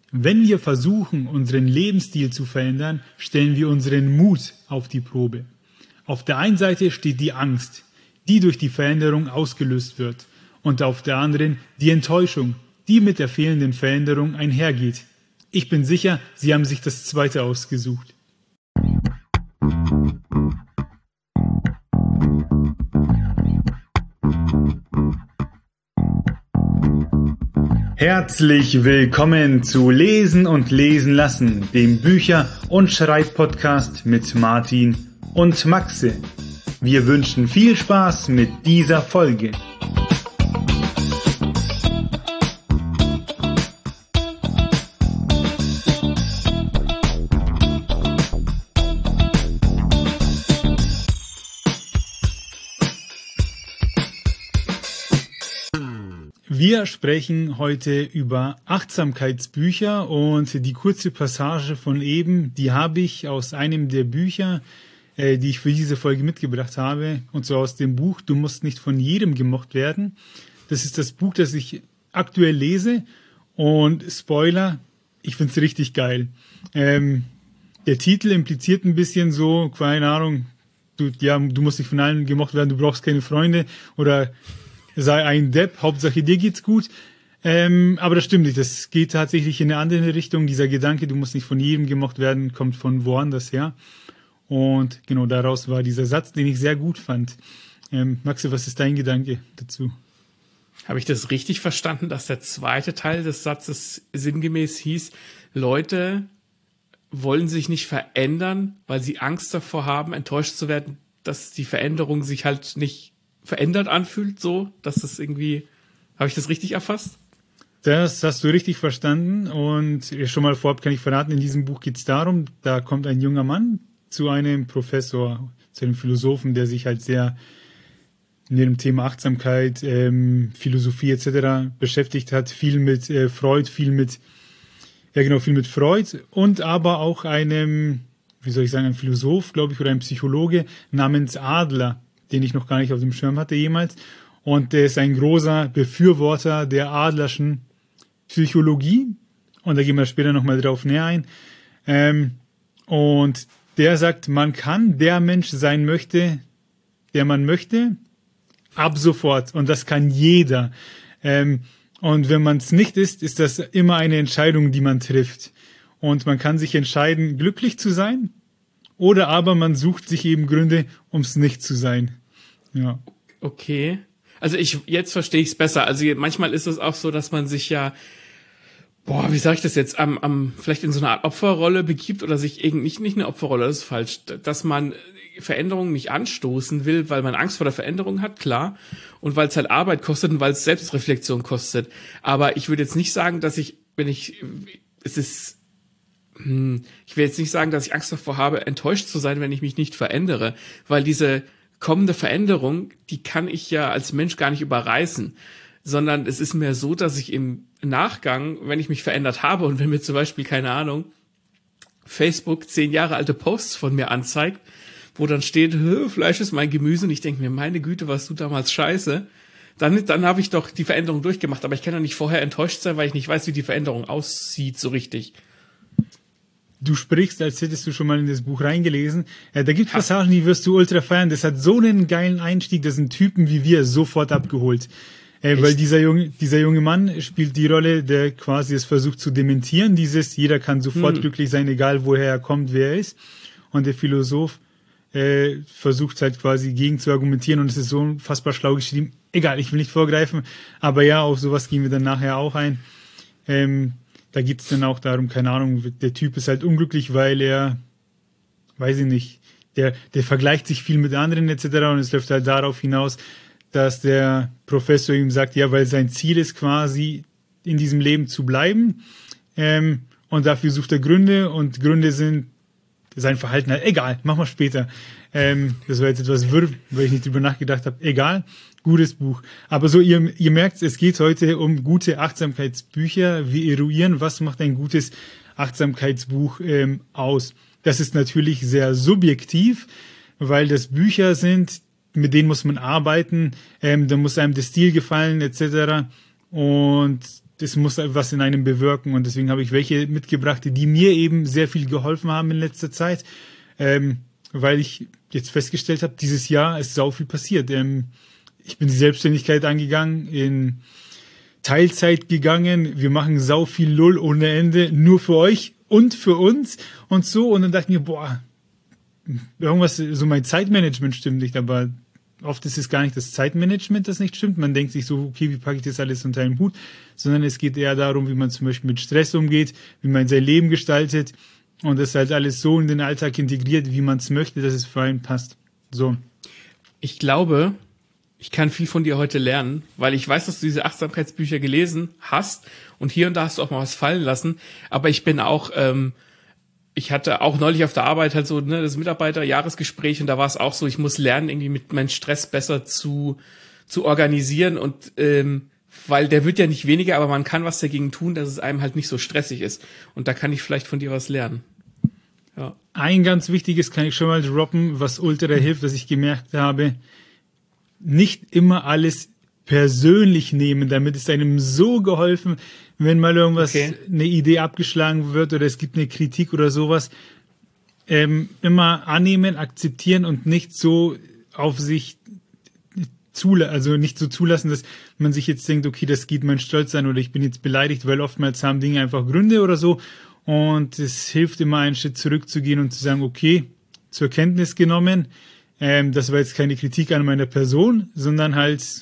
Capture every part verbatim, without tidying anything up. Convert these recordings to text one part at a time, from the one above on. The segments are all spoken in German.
Wenn wir versuchen, unseren Lebensstil zu verändern, stellen wir unseren Mut auf die Probe. Auf der einen Seite steht die Angst, die durch die Veränderung ausgelöst wird, und auf der anderen die Enttäuschung, die mit der fehlenden Veränderung einhergeht. Ich bin sicher, Sie haben sich das Zweite ausgesucht. Herzlich willkommen zu Lesen und Lesen lassen, dem Bücher- und Schreibpodcast mit Martin und Maxe. Wir wünschen viel Spaß mit dieser Folge. Wir sprechen heute über Achtsamkeitsbücher und die kurze Passage von eben, die habe ich aus einem der Bücher, äh, die ich für diese Folge mitgebracht habe, und zwar aus dem Buch Du musst nicht von jedem gemocht werden. Das ist das Buch, das ich aktuell lese, und Spoiler, ich finde es richtig geil. Ähm, der Titel impliziert ein bisschen so, keine Ahnung, du, ja, du musst nicht von allen gemocht werden, du brauchst keine Freunde oder sei ein Depp, Hauptsache dir geht's gut. Ähm, aber das stimmt nicht, das geht tatsächlich in eine andere Richtung. Dieser Gedanke, du musst nicht von jedem gemocht werden, kommt von woanders her. Und genau daraus war dieser Satz, den ich sehr gut fand. Ähm, Maxe, was ist dein Gedanke dazu? Habe ich das richtig verstanden, dass der zweite Teil des Satzes sinngemäß hieß, Leute wollen sich nicht verändern, weil sie Angst davor haben, enttäuscht zu werden, dass die Veränderung sich halt nicht verändert anfühlt, so, dass das irgendwie, habe ich das richtig erfasst? Das hast du richtig verstanden, und schon mal vorab kann ich verraten, in diesem Buch geht es darum, da kommt ein junger Mann zu einem Professor, zu einem Philosophen, der sich halt sehr mit dem Thema Achtsamkeit, ähm, Philosophie et cetera beschäftigt hat, viel mit äh, Freud, viel mit, ja genau, viel mit Freud und aber auch einem, wie soll ich sagen, ein Philosoph, glaube ich, oder ein Psychologe namens Adler, den ich noch gar nicht auf dem Schirm hatte jemals. Und der ist ein großer Befürworter der Adlerschen Psychologie. Und da gehen wir später nochmal drauf näher ein. Ähm, und der sagt, man kann der Mensch sein möchte, der man möchte, ab sofort. Und das kann jeder. Ähm, und wenn man es nicht ist, ist das immer eine Entscheidung, die man trifft. Und man kann sich entscheiden, glücklich zu sein, oder aber man sucht sich eben Gründe, um es nicht zu sein. Ja. Okay. Also ich, jetzt verstehe ich es besser. Also manchmal ist es auch so, dass man sich ja, boah, wie sage ich das jetzt, am, am, vielleicht in so eine Art Opferrolle begibt oder sich irgendwie, nicht, nicht eine Opferrolle, das ist falsch, dass man Veränderungen nicht anstoßen will, weil man Angst vor der Veränderung hat, klar. Und weil es halt Arbeit kostet und weil es Selbstreflexion kostet. Aber ich würde jetzt nicht sagen, dass ich, wenn ich, es ist, ich will jetzt nicht sagen, dass ich Angst davor habe, enttäuscht zu sein, wenn ich mich nicht verändere, weil diese kommende Veränderung, die kann ich ja als Mensch gar nicht überreißen, sondern es ist mehr so, dass ich im Nachgang, wenn ich mich verändert habe und wenn mir zum Beispiel, keine Ahnung, Facebook zehn Jahre alte Posts von mir anzeigt, wo dann steht, Fleisch ist mein Gemüse, und ich denke mir, meine Güte, warst du damals scheiße, dann, dann habe ich doch die Veränderung durchgemacht, aber ich kann ja nicht vorher enttäuscht sein, weil ich nicht weiß, wie die Veränderung aussieht so richtig. Du sprichst, als hättest du schon mal in das Buch reingelesen. Äh, da gibt es Passagen, die wirst du ultra feiern. Das hat so einen geilen Einstieg, das sind Typen wie wir sofort abgeholt. Äh, weil dieser junge, dieser junge Mann spielt die Rolle, der quasi es versucht zu dementieren. Dieses, jeder kann sofort hm. glücklich sein, egal woher er kommt, wer er ist. Und der Philosoph äh, versucht halt quasi gegen zu argumentieren, und es ist so unfassbar schlau geschrieben. Egal, ich will nicht vorgreifen, aber ja, auf sowas gehen wir dann nachher auch ein. Ähm, Da geht es dann auch darum, keine Ahnung, der Typ ist halt unglücklich, weil er, weiß ich nicht, der, der vergleicht sich viel mit anderen et cetera. Und es läuft halt darauf hinaus, dass der Professor ihm sagt, ja, weil sein Ziel ist quasi, in diesem Leben zu bleiben. Ähm, und dafür sucht er Gründe, und Gründe sind sein Verhalten halt, egal, machen wir später. Ähm, das war jetzt etwas wirr, weil ich nicht drüber nachgedacht habe. Egal, gutes Buch. Aber so, ihr, ihr merkt, es geht heute um gute Achtsamkeitsbücher. Wir eruieren, was macht ein gutes Achtsamkeitsbuch ähm, aus. Das ist natürlich sehr subjektiv, weil das Bücher sind, mit denen muss man arbeiten. Ähm, da muss einem der Stil gefallen et cetera. Und das muss was in einem bewirken und deswegen habe ich welche mitgebracht, die mir eben sehr viel geholfen haben in letzter Zeit, ähm, weil ich jetzt festgestellt habe, dieses Jahr ist sau viel passiert. Ähm, ich bin die Selbstständigkeit angegangen, in Teilzeit gegangen, wir machen sau viel Lull ohne Ende, nur für euch und für uns und so und dann dachte ich mir, boah, irgendwas, so mein Zeitmanagement stimmt nicht, aber oft ist es gar nicht das Zeitmanagement, das nicht stimmt. Man denkt sich so, okay, wie packe ich das alles unter einen Hut? Sondern es geht eher darum, wie man zum Beispiel mit Stress umgeht, wie man sein Leben gestaltet und das halt alles so in den Alltag integriert, wie man es möchte, dass es für einen passt. So. Ich glaube, ich kann viel von dir heute lernen, weil ich weiß, dass du diese Achtsamkeitsbücher gelesen hast und hier und da hast du auch mal was fallen lassen. Aber ich bin auch, ähm, ich hatte auch neulich auf der Arbeit halt so ne, das Mitarbeiterjahresgespräch und da war es auch so, ich muss lernen, irgendwie mit meinem Stress besser zu zu organisieren und ähm, weil der wird ja nicht weniger, aber man kann was dagegen tun, dass es einem halt nicht so stressig ist. Und da kann ich vielleicht von dir was lernen. Ja. Ein ganz wichtiges kann ich schon mal droppen, was ultra hilft, was ich gemerkt habe, nicht immer alles persönlich nehmen, damit ist einem so geholfen, wenn mal irgendwas, okay. eine Idee abgeschlagen wird oder es gibt eine Kritik oder sowas, ähm, immer annehmen, akzeptieren und nicht so auf sich zulassen, also nicht so zulassen, dass man sich jetzt denkt, okay, das geht mein Stolz an oder ich bin jetzt beleidigt, weil oftmals haben Dinge einfach Gründe oder so und es hilft immer einen Schritt zurückzugehen und zu sagen, okay, zur Kenntnis genommen, ähm, das war jetzt keine Kritik an meiner Person, sondern halt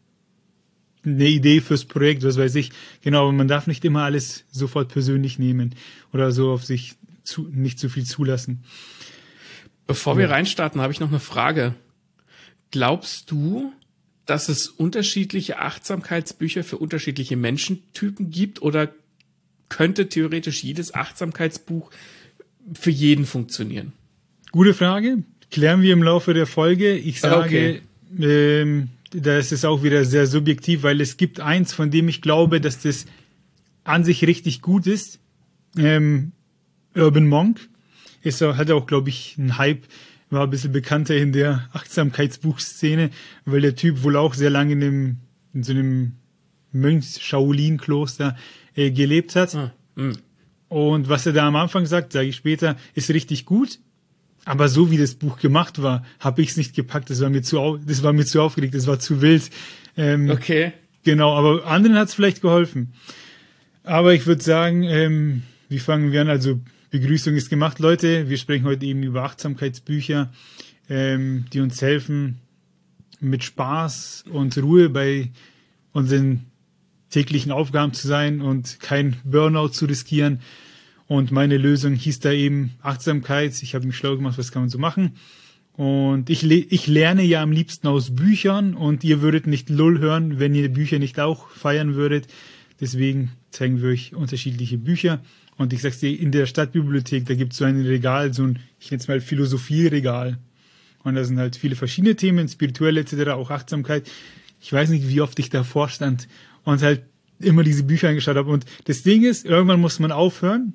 eine Idee fürs Projekt, was weiß ich. Genau, aber man darf nicht immer alles sofort persönlich nehmen oder so auf sich zu, nicht zu viel zulassen. Bevor ja. wir reinstarten, habe ich noch eine Frage. Glaubst du, dass es unterschiedliche Achtsamkeitsbücher für unterschiedliche Menschentypen gibt oder könnte theoretisch jedes Achtsamkeitsbuch für jeden funktionieren? Gute Frage. Klären wir im Laufe der Folge. Ich sage, okay. ähm, das ist auch wieder sehr subjektiv, weil es gibt eins, von dem ich glaube, dass das an sich richtig gut ist. Ähm, Urban Monk ist, hat auch, glaube ich, einen Hype, war ein bisschen bekannter in der Achtsamkeitsbuchszene, weil der Typ wohl auch sehr lange in, dem, in so einem Mönchs-Shaolin-Kloster äh, gelebt hat. Ah, und was er da am Anfang sagt, sage ich später, ist richtig gut. Aber so wie das Buch gemacht war, habe ich es nicht gepackt. Das war mir zu, das war mir zu aufgeregt, das war zu wild. Ähm, okay. Genau, aber anderen hat es vielleicht geholfen. Aber ich würde sagen, ähm, wie fangen wir an? Also Begrüßung ist gemacht, Leute. Wir sprechen heute eben über Achtsamkeitsbücher, ähm, die uns helfen, mit Spaß und Ruhe bei unseren täglichen Aufgaben zu sein und kein Burnout zu riskieren. Und meine Lösung hieß da eben Achtsamkeit. Ich habe mich schlau gemacht, was kann man so machen. Und ich, le- ich lerne ja am liebsten aus Büchern und ihr würdet nicht Lull hören, wenn ihr Bücher nicht auch feiern würdet. Deswegen zeigen wir euch unterschiedliche Bücher. Und ich sag's dir, in der Stadtbibliothek, da gibt's so ein Regal, so ein, ich nenne es mal Philosophieregal. Und da sind halt viele verschiedene Themen, spirituell et cetera, auch Achtsamkeit. Ich weiß nicht, wie oft ich davor stand und halt immer diese Bücher angeschaut habe. Und das Ding ist, irgendwann muss man aufhören,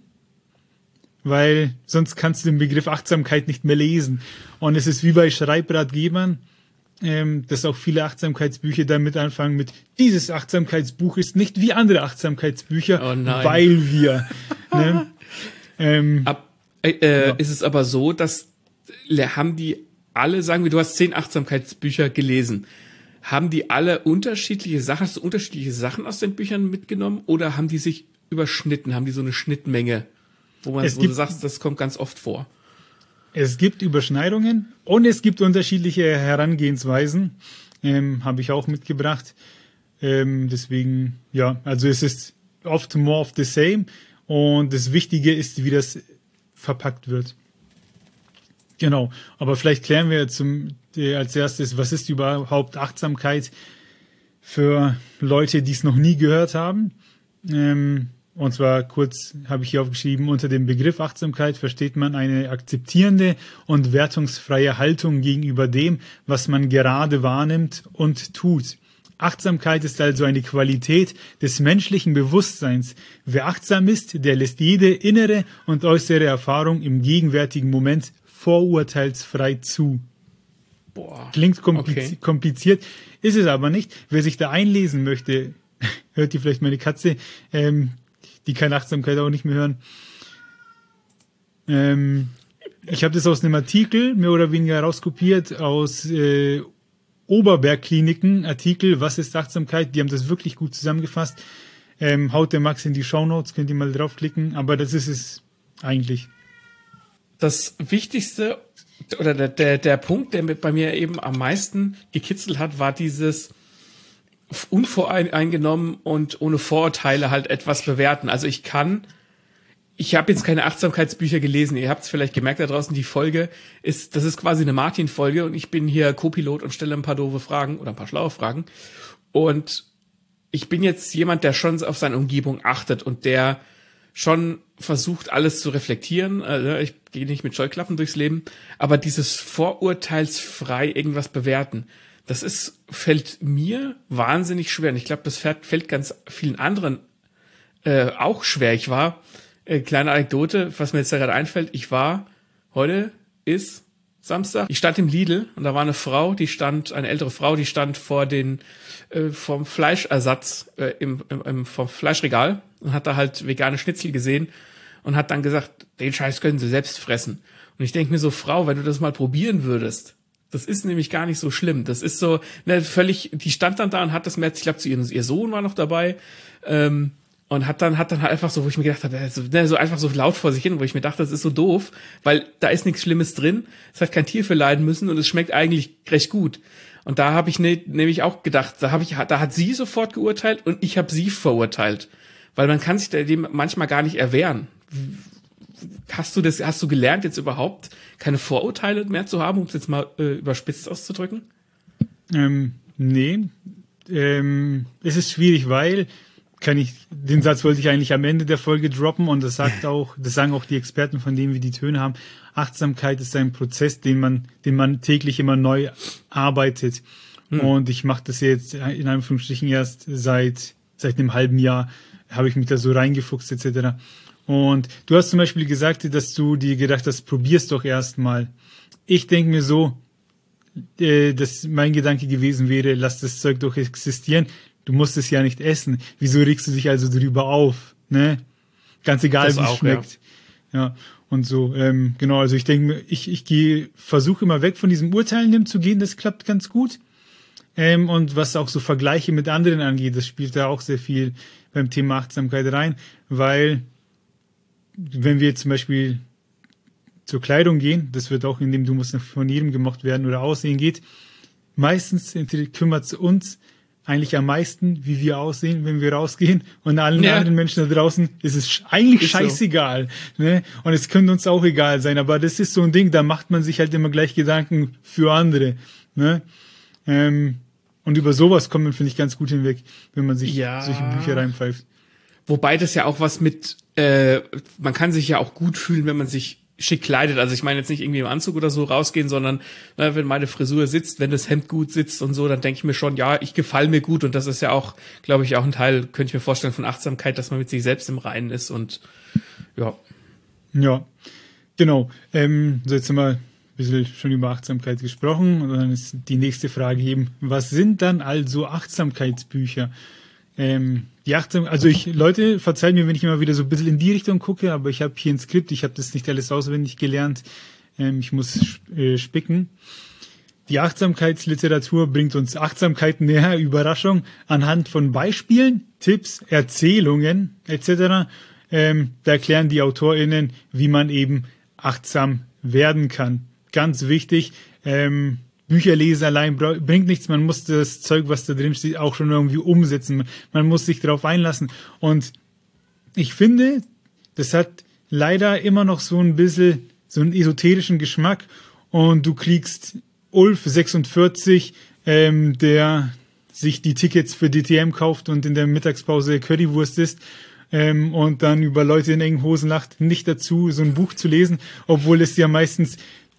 weil sonst kannst du den Begriff Achtsamkeit nicht mehr lesen. Und es ist wie bei Schreibratgebern, ähm, dass auch viele Achtsamkeitsbücher damit anfangen mit, dieses Achtsamkeitsbuch ist nicht wie andere Achtsamkeitsbücher, oh nein. weil wir. ne? ähm, Ab, äh, äh, ja. Ist es aber so, dass haben die alle, sagen wir, du hast zehn Achtsamkeitsbücher gelesen, haben die alle unterschiedliche Sachen, hast du unterschiedliche Sachen aus den Büchern mitgenommen oder haben die sich überschnitten, haben die so eine Schnittmenge? Wo, man, wo gibt, du sagst, das kommt ganz oft vor. Es gibt Überschneidungen und es gibt unterschiedliche Herangehensweisen, ähm, habe ich auch mitgebracht. Ähm, deswegen, ja, also es ist oft more of the same und das Wichtige ist, wie das verpackt wird. Genau, aber vielleicht klären wir zum, äh, als erstes, was ist überhaupt Achtsamkeit für Leute, die es noch nie gehört haben. Ähm, Und zwar kurz habe ich hier aufgeschrieben, unter dem Begriff Achtsamkeit versteht man eine akzeptierende und wertungsfreie Haltung gegenüber dem, was man gerade wahrnimmt und tut. Achtsamkeit ist also eine Qualität des menschlichen Bewusstseins. Wer achtsam ist, der lässt jede innere und äußere Erfahrung im gegenwärtigen Moment vorurteilsfrei zu. Boah, klingt kompliz- okay. kompliziert, ist es aber nicht. Wer sich da einlesen möchte, hört die vielleicht meine Katze, ähm, die kann Achtsamkeit auch nicht mehr hören. Ähm, ich habe das aus einem Artikel mehr oder weniger rauskopiert aus äh, Oberberg-Kliniken, Artikel, was ist Achtsamkeit? Die haben das wirklich gut zusammengefasst. Ähm, haut der Max in die Shownotes, könnt ihr mal draufklicken, aber das ist es eigentlich. Das Wichtigste oder der, der, der Punkt, der bei mir eben am meisten gekitzelt hat, war dieses unvoreingenommen und ohne Vorurteile halt etwas bewerten. Also ich kann, ich habe jetzt keine Achtsamkeitsbücher gelesen, ihr habt es vielleicht gemerkt da draußen, die Folge ist, das ist quasi eine Martin-Folge und ich bin hier Co-Pilot und stelle ein paar doofe Fragen oder ein paar schlaue Fragen und ich bin jetzt jemand, der schon auf seine Umgebung achtet und der schon versucht, alles zu reflektieren. Also ich gehe nicht mit Scheuklappen durchs Leben, aber dieses vorurteilsfrei irgendwas bewerten, das ist, fällt mir wahnsinnig schwer. Und ich glaube, das fällt, fällt ganz vielen anderen äh, auch schwer. Ich war, äh, kleine Anekdote, was mir jetzt da gerade einfällt, ich war, heute ist Samstag, ich stand im Lidl und da war eine Frau, die stand, eine ältere Frau, die stand vor den, äh, vom Fleischersatz, äh, im, im, im, vom Fleischregal und hat da halt vegane Schnitzel gesehen und hat dann gesagt, den Scheiß können sie selbst fressen. Und ich denke mir so, Frau, wenn du das mal probieren würdest, das ist nämlich gar nicht so schlimm. Das ist so, ne, völlig, die stand dann da und hat das mehr, ich glaube, zu ihrem, ihr Sohn war noch dabei, ähm, und hat dann, hat dann halt einfach so, wo ich mir gedacht habe, so, ne, so einfach so laut vor sich hin, wo ich mir dachte, das ist so doof, weil da ist nichts Schlimmes drin, es hat kein Tier für leiden müssen und es schmeckt eigentlich recht gut. Und da habe ich ne, nämlich auch gedacht, da habe ich, da hat sie sofort geurteilt und ich habe sie verurteilt, weil man kann sich dem manchmal gar nicht erwehren. Hast du das, hast du gelernt, jetzt überhaupt keine Vorurteile mehr zu haben, um es jetzt mal äh, überspitzt auszudrücken? Ähm, nee, ähm, es ist schwierig, weil kann ich, den Satz wollte ich eigentlich am Ende der Folge droppen und das sagt auch, das sagen auch die Experten, von denen wir die Töne haben. Achtsamkeit ist ein Prozess, den man, den man täglich immer neu arbeitet. Hm. Und ich mache das jetzt in Anführungsstrichen erst seit, seit einem halben Jahr, habe ich mich da so reingefuchst et cetera. Und du hast zum Beispiel gesagt, dass du dir gedacht hast, probier's doch erstmal. Ich denke mir so, äh, dass mein Gedanke gewesen wäre, lass das Zeug doch existieren. Du musst es ja nicht essen. Wieso regst du dich also drüber auf? Ne? Ganz egal, wie es schmeckt. Ja. ja, und so. Ähm, genau, also ich denke, ich ich gehe, versuche immer weg von diesem Urteilen zu gehen. Das klappt ganz gut. Ähm, und was auch so Vergleiche mit anderen angeht, das spielt da auch sehr viel beim Thema Achtsamkeit rein, weil wenn wir zum Beispiel zur Kleidung gehen, das wird auch, indem du musst von jedem gemocht werden oder aussehen geht, meistens kümmert es uns eigentlich am meisten, wie wir aussehen, wenn wir rausgehen. Und allen ja. anderen Menschen da draußen ist es eigentlich ist scheißegal. So. Ne? Und es könnte uns auch egal sein. Aber das ist so ein Ding, da macht man sich halt immer gleich Gedanken für andere. Ne? Ähm, und über sowas kommt man, finde ich, ganz gut hinweg, wenn man sich ja. solche Bücher reinpfeift. Wobei das ja auch was mit, äh, man kann sich ja auch gut fühlen, wenn man sich schick kleidet. Also ich meine jetzt nicht irgendwie im Anzug oder so rausgehen, sondern äh, wenn meine Frisur sitzt, wenn das Hemd gut sitzt und so, dann denke ich mir schon, ja, ich gefalle mir gut und das ist ja auch, glaube ich, auch ein Teil, könnte ich mir vorstellen, von Achtsamkeit, dass man mit sich selbst im Reinen ist und ja. Ja, genau. Ähm, so jetzt haben wir ein bisschen schon über Achtsamkeit gesprochen und dann ist die nächste Frage eben, was sind dann also Achtsamkeitsbücher? Ähm, die Achtsam, also ich, Leute, verzeiht mir, wenn ich immer wieder so ein bisschen in die Richtung gucke, aber ich habe hier ein Skript, ich habe das nicht alles auswendig gelernt, ähm, ich muss äh, spicken. Die Achtsamkeitsliteratur bringt uns Achtsamkeit näher, Überraschung, anhand von Beispielen, Tipps, Erzählungen et cetera. Ähm, da erklären die AutorInnen, wie man eben achtsam werden kann. Ganz wichtig, ähm, Bücher lesen allein bringt nichts, man muss das Zeug, was da drin steht, auch schon irgendwie umsetzen. Man muss sich darauf einlassen. Und ich finde, das hat leider immer noch so ein bisschen so einen esoterischen Geschmack. Und du kriegst Ulf sechsundvierzig, ähm, der sich die Tickets für D T M kauft und in der Mittagspause Currywurst isst, ähm, und dann über Leute in engen Hosen lacht, nicht dazu, so ein Buch zu lesen, obwohl es ja meistens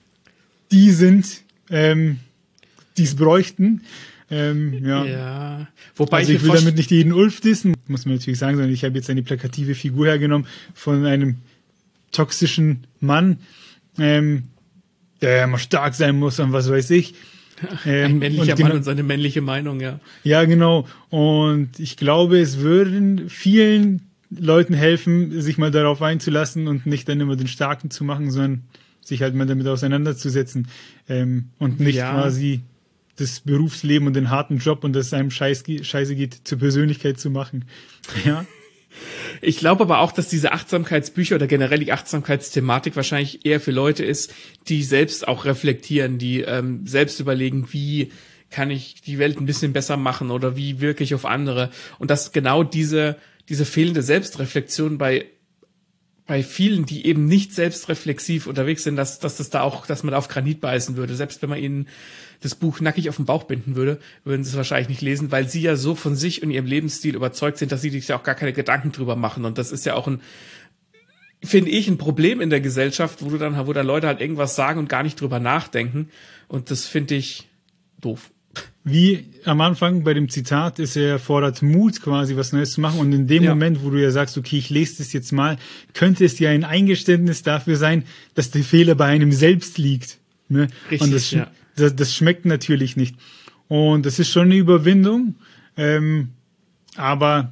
die sind, Ähm, die es bräuchten. Ähm, ja. ja. Wobei also ich, ich will damit nicht jeden Ulf dissen, muss man natürlich sagen, sondern ich habe jetzt eine plakative Figur hergenommen von einem toxischen Mann, ähm, der immer stark sein muss und was weiß ich. Ähm, Ein männlicher und Mann genau, und seine männliche Meinung, ja. Ja, genau. Und ich glaube, es würden vielen Leuten helfen, sich mal darauf einzulassen und nicht dann immer den Starken zu machen, sondern sich halt mal damit auseinanderzusetzen ähm, und nicht Ja. quasi das Berufsleben und den harten Job und dass es einem Scheiß, scheiße geht, zur Persönlichkeit zu machen. Ja. Ich glaube aber auch, dass diese Achtsamkeitsbücher oder generell die Achtsamkeitsthematik wahrscheinlich eher für Leute ist, die selbst auch reflektieren, die ähm, selbst überlegen, wie kann ich die Welt ein bisschen besser machen oder wie wirke ich auf andere. Und dass genau diese diese fehlende Selbstreflexion bei bei vielen, die eben nicht selbstreflexiv unterwegs sind, dass, dass das da auch, dass man da auf Granit beißen würde. Selbst wenn man ihnen das Buch nackig auf den Bauch binden würde, würden sie es wahrscheinlich nicht lesen, weil sie ja so von sich und ihrem Lebensstil überzeugt sind, dass sie sich ja auch gar keine Gedanken drüber machen. Und das ist ja auch ein, finde ich, ein Problem in der Gesellschaft, wo du dann, wo dann Leute halt irgendwas sagen und gar nicht drüber nachdenken. Und das finde ich doof. Wie am Anfang bei dem Zitat ist er fordert Mut, quasi was Neues zu machen. Und in dem Ja. Moment, wo du ja sagst, okay, ich lese das jetzt mal, könnte es ja ein Eingeständnis dafür sein, dass der Fehler bei einem selbst liegt. Ne? Richtig, Und das, ja. das, das schmeckt natürlich nicht. Und das ist schon eine Überwindung. Ähm, aber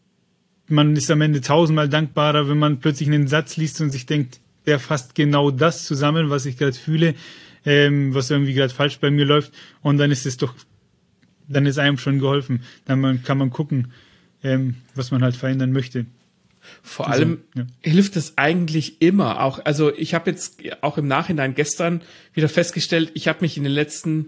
man ist am Ende tausendmal dankbarer, wenn man plötzlich einen Satz liest und sich denkt, der fasst genau das zusammen, was ich gerade fühle, ähm, was irgendwie gerade falsch bei mir läuft, und dann ist es doch, dann ist einem schon geholfen. Dann man, kann man gucken, ähm, was man halt verändern möchte. Vor Also, allem ja. hilft es eigentlich immer. Auch, also ich habe jetzt auch im Nachhinein gestern wieder festgestellt, ich habe mich in den letzten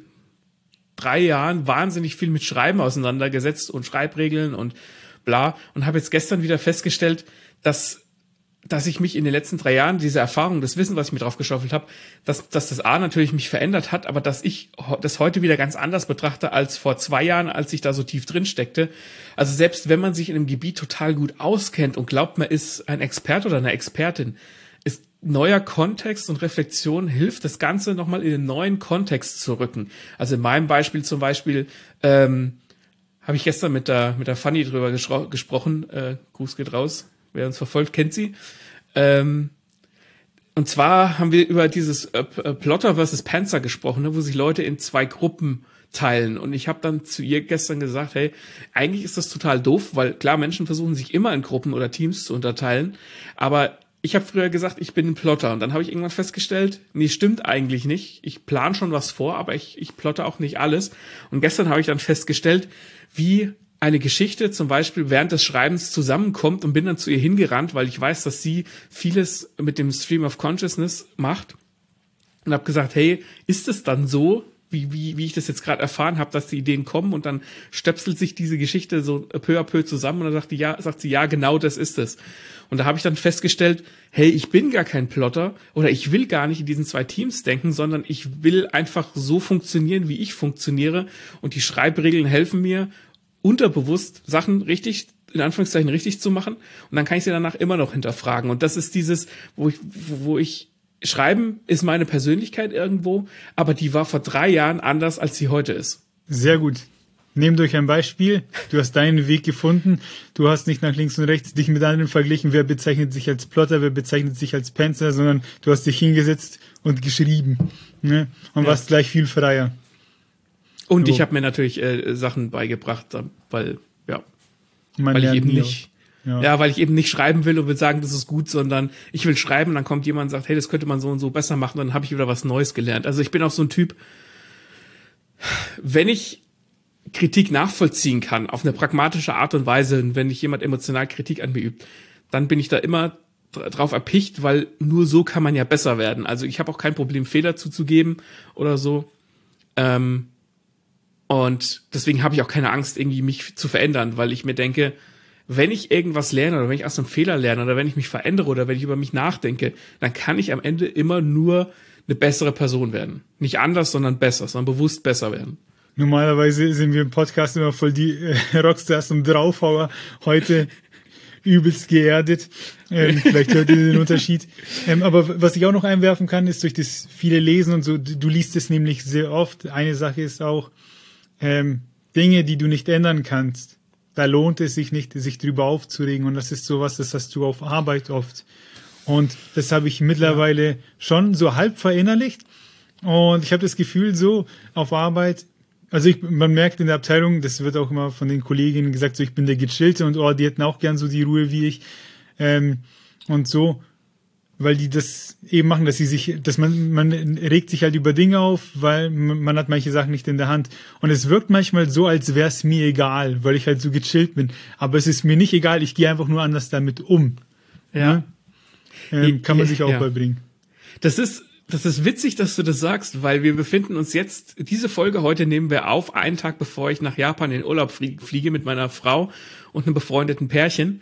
drei Jahren wahnsinnig viel mit Schreiben auseinandergesetzt und Schreibregeln und bla, und habe jetzt gestern wieder festgestellt, dass dass ich mich in den letzten drei Jahren, diese Erfahrung, das Wissen, was ich mir drauf geschaufelt habe, dass, dass das A natürlich mich verändert hat, aber dass ich das heute wieder ganz anders betrachte als vor zwei Jahren, als ich da so tief drin steckte. Also selbst wenn man sich in einem Gebiet total gut auskennt und glaubt, man ist ein Experte oder eine Expertin, ist neuer Kontext und Reflexion hilft, das Ganze nochmal in den neuen Kontext zu rücken. Also in meinem Beispiel zum Beispiel, ähm, habe ich gestern mit der, mit der Fanny drüber gespro- gesprochen, äh, Gruß geht raus. Wer uns verfolgt, kennt sie. Ähm, und zwar haben wir über dieses äh, Plotter versus Panzer gesprochen, ne, wo sich Leute in zwei Gruppen teilen. Und ich habe dann zu ihr gestern gesagt, hey, eigentlich ist das total doof, weil klar, Menschen versuchen sich immer in Gruppen oder Teams zu unterteilen. Aber ich habe früher gesagt, ich bin ein Plotter. Und dann habe ich irgendwann festgestellt, nee, stimmt eigentlich nicht. Ich plane schon was vor, aber ich, ich plotte auch nicht alles. Und gestern habe ich dann festgestellt, wie eine Geschichte zum Beispiel während des Schreibens zusammenkommt, und bin dann zu ihr hingerannt, weil ich weiß, dass sie vieles mit dem Stream of Consciousness macht, und habe gesagt, hey, ist es dann so, wie wie wie ich das jetzt gerade erfahren habe, dass die Ideen kommen, und dann stöpselt sich diese Geschichte so peu à peu zusammen, und dann sagt die, ja, sagt sie, ja, genau das ist es. Und da habe ich dann festgestellt, hey, ich bin gar kein Plotter, oder ich will gar nicht in diesen zwei Teams denken, sondern ich will einfach so funktionieren, wie ich funktioniere, und die Schreibregeln helfen mir, unterbewusst Sachen richtig, in Anführungszeichen richtig zu machen, und dann kann ich sie danach immer noch hinterfragen. Und das ist dieses, wo ich, wo ich, Schreiben ist meine Persönlichkeit irgendwo, aber die war vor drei Jahren anders, als sie heute ist. Sehr gut. Nehmt euch ein Beispiel. Du hast deinen Weg gefunden. Du hast nicht nach links und rechts dich mit anderen verglichen, wer bezeichnet sich als Plotter, wer bezeichnet sich als Panzer, sondern du hast dich hingesetzt und geschrieben. Ne? Und Ja. warst gleich viel freier. Und So. ich habe mir natürlich äh, Sachen beigebracht, weil, ja, Man weil ich lernt eben nie nicht, aus. Ja. ja, weil ich eben nicht schreiben will und will sagen, das ist gut, sondern ich will schreiben, und dann kommt jemand und sagt, hey, das könnte man so und so besser machen, dann habe ich wieder was Neues gelernt. Also ich bin auch so ein Typ, wenn ich Kritik nachvollziehen kann, auf eine pragmatische Art und Weise, und wenn nicht jemand emotional Kritik an mir übt, dann bin ich da immer dr- drauf erpicht, weil nur so kann man ja besser werden. Also ich habe auch kein Problem, Fehler zuzugeben oder so. Ähm, und deswegen habe ich auch keine Angst, irgendwie mich zu verändern, weil ich mir denke, wenn ich irgendwas lerne oder wenn ich aus einem Fehler lerne oder wenn ich mich verändere oder wenn ich über mich nachdenke, dann kann ich am Ende immer nur eine bessere Person werden. Nicht anders, sondern besser, sondern bewusst besser werden. Normalerweise sind wir im Podcast immer voll die äh, Rockstars und Draufhauer. Heute übelst geerdet. Ähm, vielleicht hört ihr den Unterschied. Ähm, aber was ich auch noch einwerfen kann, ist durch das viele Lesen und so, du, du liest es nämlich sehr oft. Eine Sache ist auch, ähm, Dinge, die du nicht ändern kannst. Da lohnt es sich nicht, sich drüber aufzuregen. Und das ist sowas, das hast du auf Arbeit oft. Und das habe ich mittlerweile ja. schon so halb verinnerlicht. Und ich habe das Gefühl so auf Arbeit, also ich, man merkt in der Abteilung, das wird auch immer von den Kolleginnen gesagt, so ich bin der Gechillte und oh, die hätten auch gern so die Ruhe wie ich. Ähm, und so, weil die das eben machen, dass sie sich, dass man, man regt sich halt über Dinge auf, weil man hat manche Sachen nicht in der Hand. Und es wirkt manchmal so, als wäre es mir egal, weil ich halt so gechillt bin. Aber es ist mir nicht egal, ich gehe einfach nur anders damit um. Ja. Ähm, kann man sich auch ja. beibringen. Das ist, das ist witzig, dass du das sagst, weil wir befinden uns jetzt, diese Folge heute nehmen wir auf, einen Tag bevor ich nach Japan in Urlaub fliege mit meiner Frau und einem befreundeten Pärchen.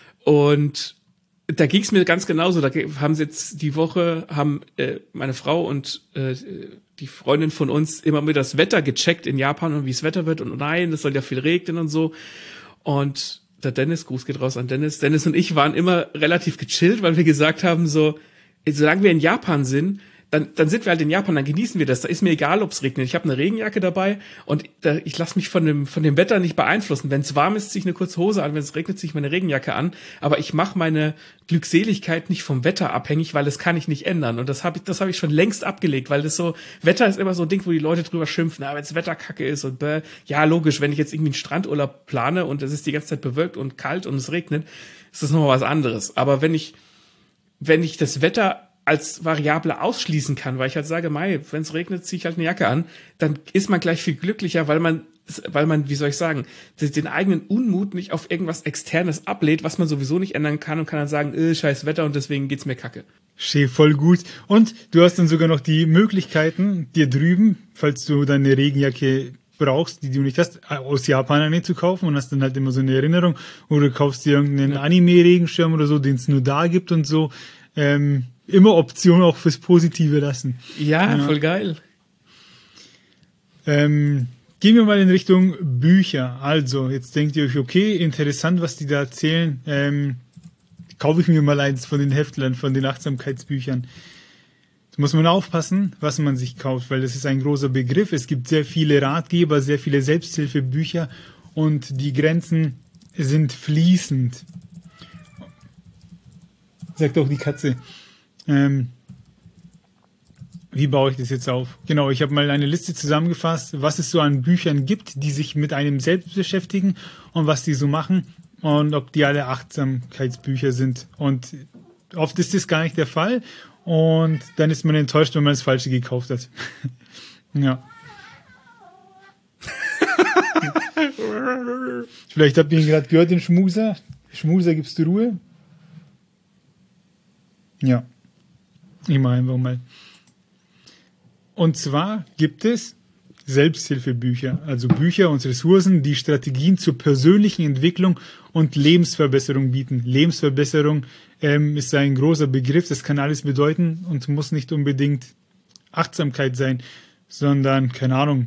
Und da ging es mir ganz genauso. Da haben sie jetzt die Woche, haben äh, meine Frau und äh, die Freundin von uns immer mit das Wetter gecheckt in Japan und wie es Wetter wird. Und nein, es soll ja viel regnen und so. Und der Dennis, Gruß geht raus an Dennis. Dennis und ich waren immer relativ gechillt, weil wir gesagt haben, so, solange wir in Japan sind, dann, dann sind wir halt in Japan, dann genießen wir das. Da ist mir egal, ob es regnet. Ich habe eine Regenjacke dabei und da, ich lasse mich von dem von dem Wetter nicht beeinflussen. Wenn es warm ist, ziehe ich eine kurze Hose an. Wenn es regnet, ziehe ich meine Regenjacke an. Aber ich mache meine Glückseligkeit nicht vom Wetter abhängig, weil das kann ich nicht ändern. Und das habe ich, das habe ich schon längst abgelegt, weil das so, Wetter ist immer so ein Ding, wo die Leute drüber schimpfen. Aber wenn das Wetter kacke ist und bäh, ja logisch, wenn ich jetzt irgendwie einen Strandurlaub plane und es ist die ganze Zeit bewölkt und kalt und es regnet, ist das nochmal was anderes. Aber wenn ich wenn ich das Wetter als Variable ausschließen kann, weil ich halt sage, mei, wenn es regnet, ziehe ich halt eine Jacke an, dann ist man gleich viel glücklicher, weil man, weil man, wie soll ich sagen, den eigenen Unmut nicht auf irgendwas Externes ablehnt, was man sowieso nicht ändern kann und kann dann sagen, äh, scheiß Wetter und deswegen geht's mir kacke. Schön, voll gut. Und du hast dann sogar noch die Möglichkeiten, dir drüben, falls du deine Regenjacke brauchst, die du nicht hast, aus Japan eine zu kaufen und hast dann halt immer so eine Erinnerung, oder du kaufst dir irgendeinen ja. Anime-Regenschirm oder so, den es nur da gibt und so. Ähm, immer Option auch fürs Positive lassen. Ja, ja. Voll geil. Ähm, gehen wir mal in Richtung Bücher. Also, jetzt denkt ihr euch, okay, interessant, was die da erzählen. Ähm, kaufe ich mir mal eins von den Heftlern, von den Achtsamkeitsbüchern. Da muss man aufpassen, was man sich kauft, weil das ist ein großer Begriff. Es gibt sehr viele Ratgeber, sehr viele Selbsthilfebücher und die Grenzen sind fließend. Sagt auch die Katze. Ähm, wie baue ich das jetzt auf? Genau, ich habe mal eine Liste zusammengefasst, was es so an Büchern gibt, die sich mit einem selbst beschäftigen und was die so machen und ob die alle Achtsamkeitsbücher sind. Und oft ist das gar nicht der Fall und dann ist man enttäuscht, wenn man das Falsche gekauft hat. Ja. Vielleicht habt ihr ihn gerade gehört, den Schmuser. Schmuser, gibst du Ruhe? Ja. Ich mache einfach mal. Und zwar gibt es Selbsthilfebücher, also Bücher und Ressourcen, die Strategien zur persönlichen Entwicklung und Lebensverbesserung bieten. Lebensverbesserung ähm, ist ein großer Begriff, das kann alles bedeuten und muss nicht unbedingt Achtsamkeit sein, sondern, keine Ahnung,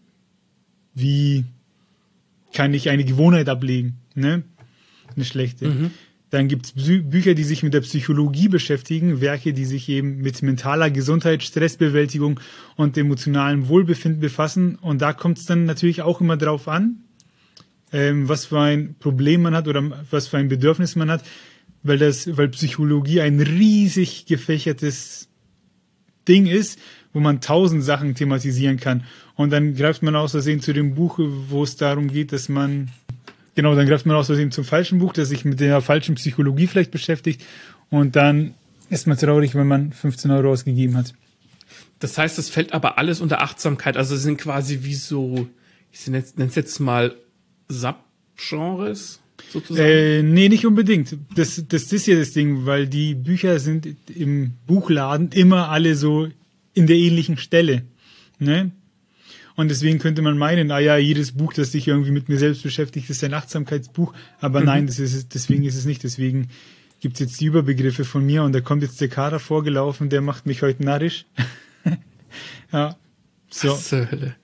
wie kann ich eine Gewohnheit ablegen, ne? Eine schlechte. Mhm. Dann gibt es Bü- Bücher, die sich mit der Psychologie beschäftigen, Werke, die sich eben mit mentaler Gesundheit, Stressbewältigung und emotionalem Wohlbefinden befassen. Und da kommt es dann natürlich auch immer drauf an, ähm, was für ein Problem man hat oder was für ein Bedürfnis man hat, weil das, weil Psychologie ein riesig gefächertes Ding ist, wo man tausend Sachen thematisieren kann. Und dann greift man aus Versehen zu dem Buch, wo es darum geht, dass man Genau, dann greift man aus Versehen zum falschen Buch, das sich mit der falschen Psychologie vielleicht beschäftigt. Und dann ist man traurig, wenn man fünfzehn Euro ausgegeben hat. Das heißt, es fällt aber alles unter Achtsamkeit. Also es sind quasi wie so, ich nenne es jetzt mal Subgenres sozusagen. Äh, nee, nicht unbedingt. Das, das ist ja das Ding, weil die Bücher sind im Buchladen immer alle so in der ähnlichen Stelle. Ne? Und deswegen könnte man meinen, ah ja, jedes Buch, das sich irgendwie mit mir selbst beschäftigt, ist ein Achtsamkeitsbuch. Aber mhm. nein, das ist es, deswegen ist es nicht. Deswegen gibt's jetzt die Überbegriffe von mir und da kommt jetzt der Kader vorgelaufen, der macht mich heute narrisch. Ja, so. Was zur Hölle?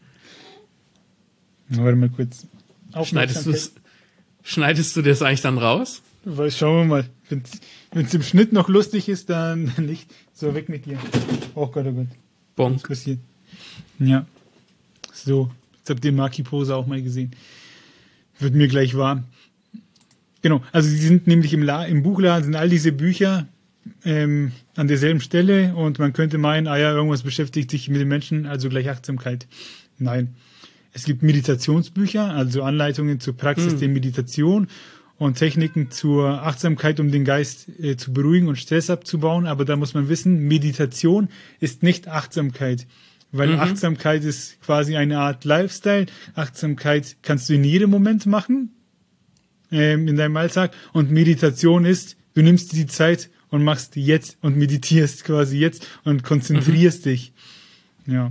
Warte mal kurz. Schneidest, schneidest du das eigentlich dann raus? Weil, schauen wir mal. Wenn es im Schnitt noch lustig ist, dann nicht. So, weg mit dir. Oh Gott, oh Gott. Bonk. Was passiert? Ja. So, jetzt habt ihr Maki-Pose auch mal gesehen. Wird mir gleich warm. Genau, also die sind nämlich im, La- im Buchladen, sind all diese Bücher ähm, an derselben Stelle und man könnte meinen, ah ja, irgendwas beschäftigt sich mit den Menschen, also gleich Achtsamkeit. Nein. Es gibt Meditationsbücher, also Anleitungen zur Praxis mhm. der Meditation und Techniken zur Achtsamkeit, um den Geist äh, zu beruhigen und Stress abzubauen. Aber da muss man wissen, Meditation ist nicht Achtsamkeit. Weil mhm. Achtsamkeit ist quasi eine Art Lifestyle. Achtsamkeit kannst du in jedem Moment machen, ähm, in deinem Alltag. Und Meditation ist, du nimmst die Zeit und machst jetzt und meditierst quasi jetzt und konzentrierst mhm. dich. Ja.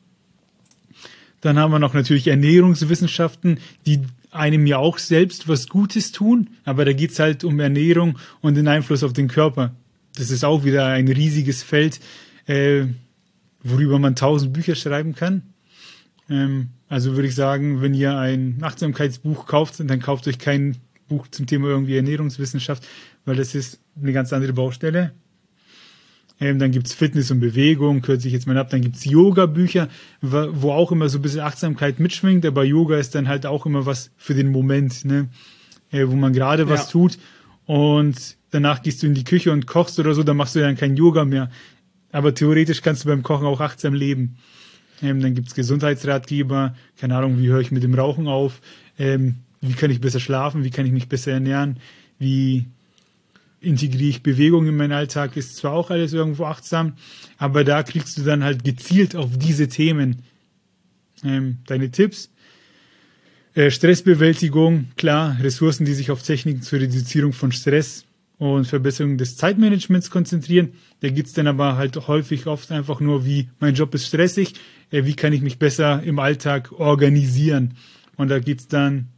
Dann haben wir noch natürlich Ernährungswissenschaften, die einem ja auch selbst was Gutes tun. Aber da geht's halt um Ernährung und den Einfluss auf den Körper. Das ist auch wieder ein riesiges Feld, äh, worüber man tausend Bücher schreiben kann. Ähm, also würde ich sagen, wenn ihr ein Achtsamkeitsbuch kauft, dann kauft euch kein Buch zum Thema irgendwie Ernährungswissenschaft, weil das ist eine ganz andere Baustelle. Ähm, dann gibt's Fitness und Bewegung, kürze ich jetzt mal ab. Dann gibt's Yoga-Bücher, wo auch immer so ein bisschen Achtsamkeit mitschwingt, aber Yoga ist dann halt auch immer was für den Moment, ne? Äh, wo man gerade was ja. tut und danach gehst du in die Küche und kochst oder so, dann machst du dann kein Yoga mehr. Aber theoretisch kannst du beim Kochen auch achtsam leben. Ähm, dann gibt's Gesundheitsratgeber, keine Ahnung, wie höre ich mit dem Rauchen auf, ähm, wie kann ich besser schlafen, wie kann ich mich besser ernähren, wie integriere ich Bewegung in meinen Alltag, ist zwar auch alles irgendwo achtsam, aber da kriegst du dann halt gezielt auf diese Themen ähm, deine Tipps. Äh, Stressbewältigung, klar, Ressourcen, die sich auf Techniken zur Reduzierung von Stress und Verbesserung des Zeitmanagements konzentrieren. Da geht's dann aber halt häufig oft einfach nur, wie mein Job ist stressig, äh, wie kann ich mich besser im Alltag organisieren. Und da geht's dann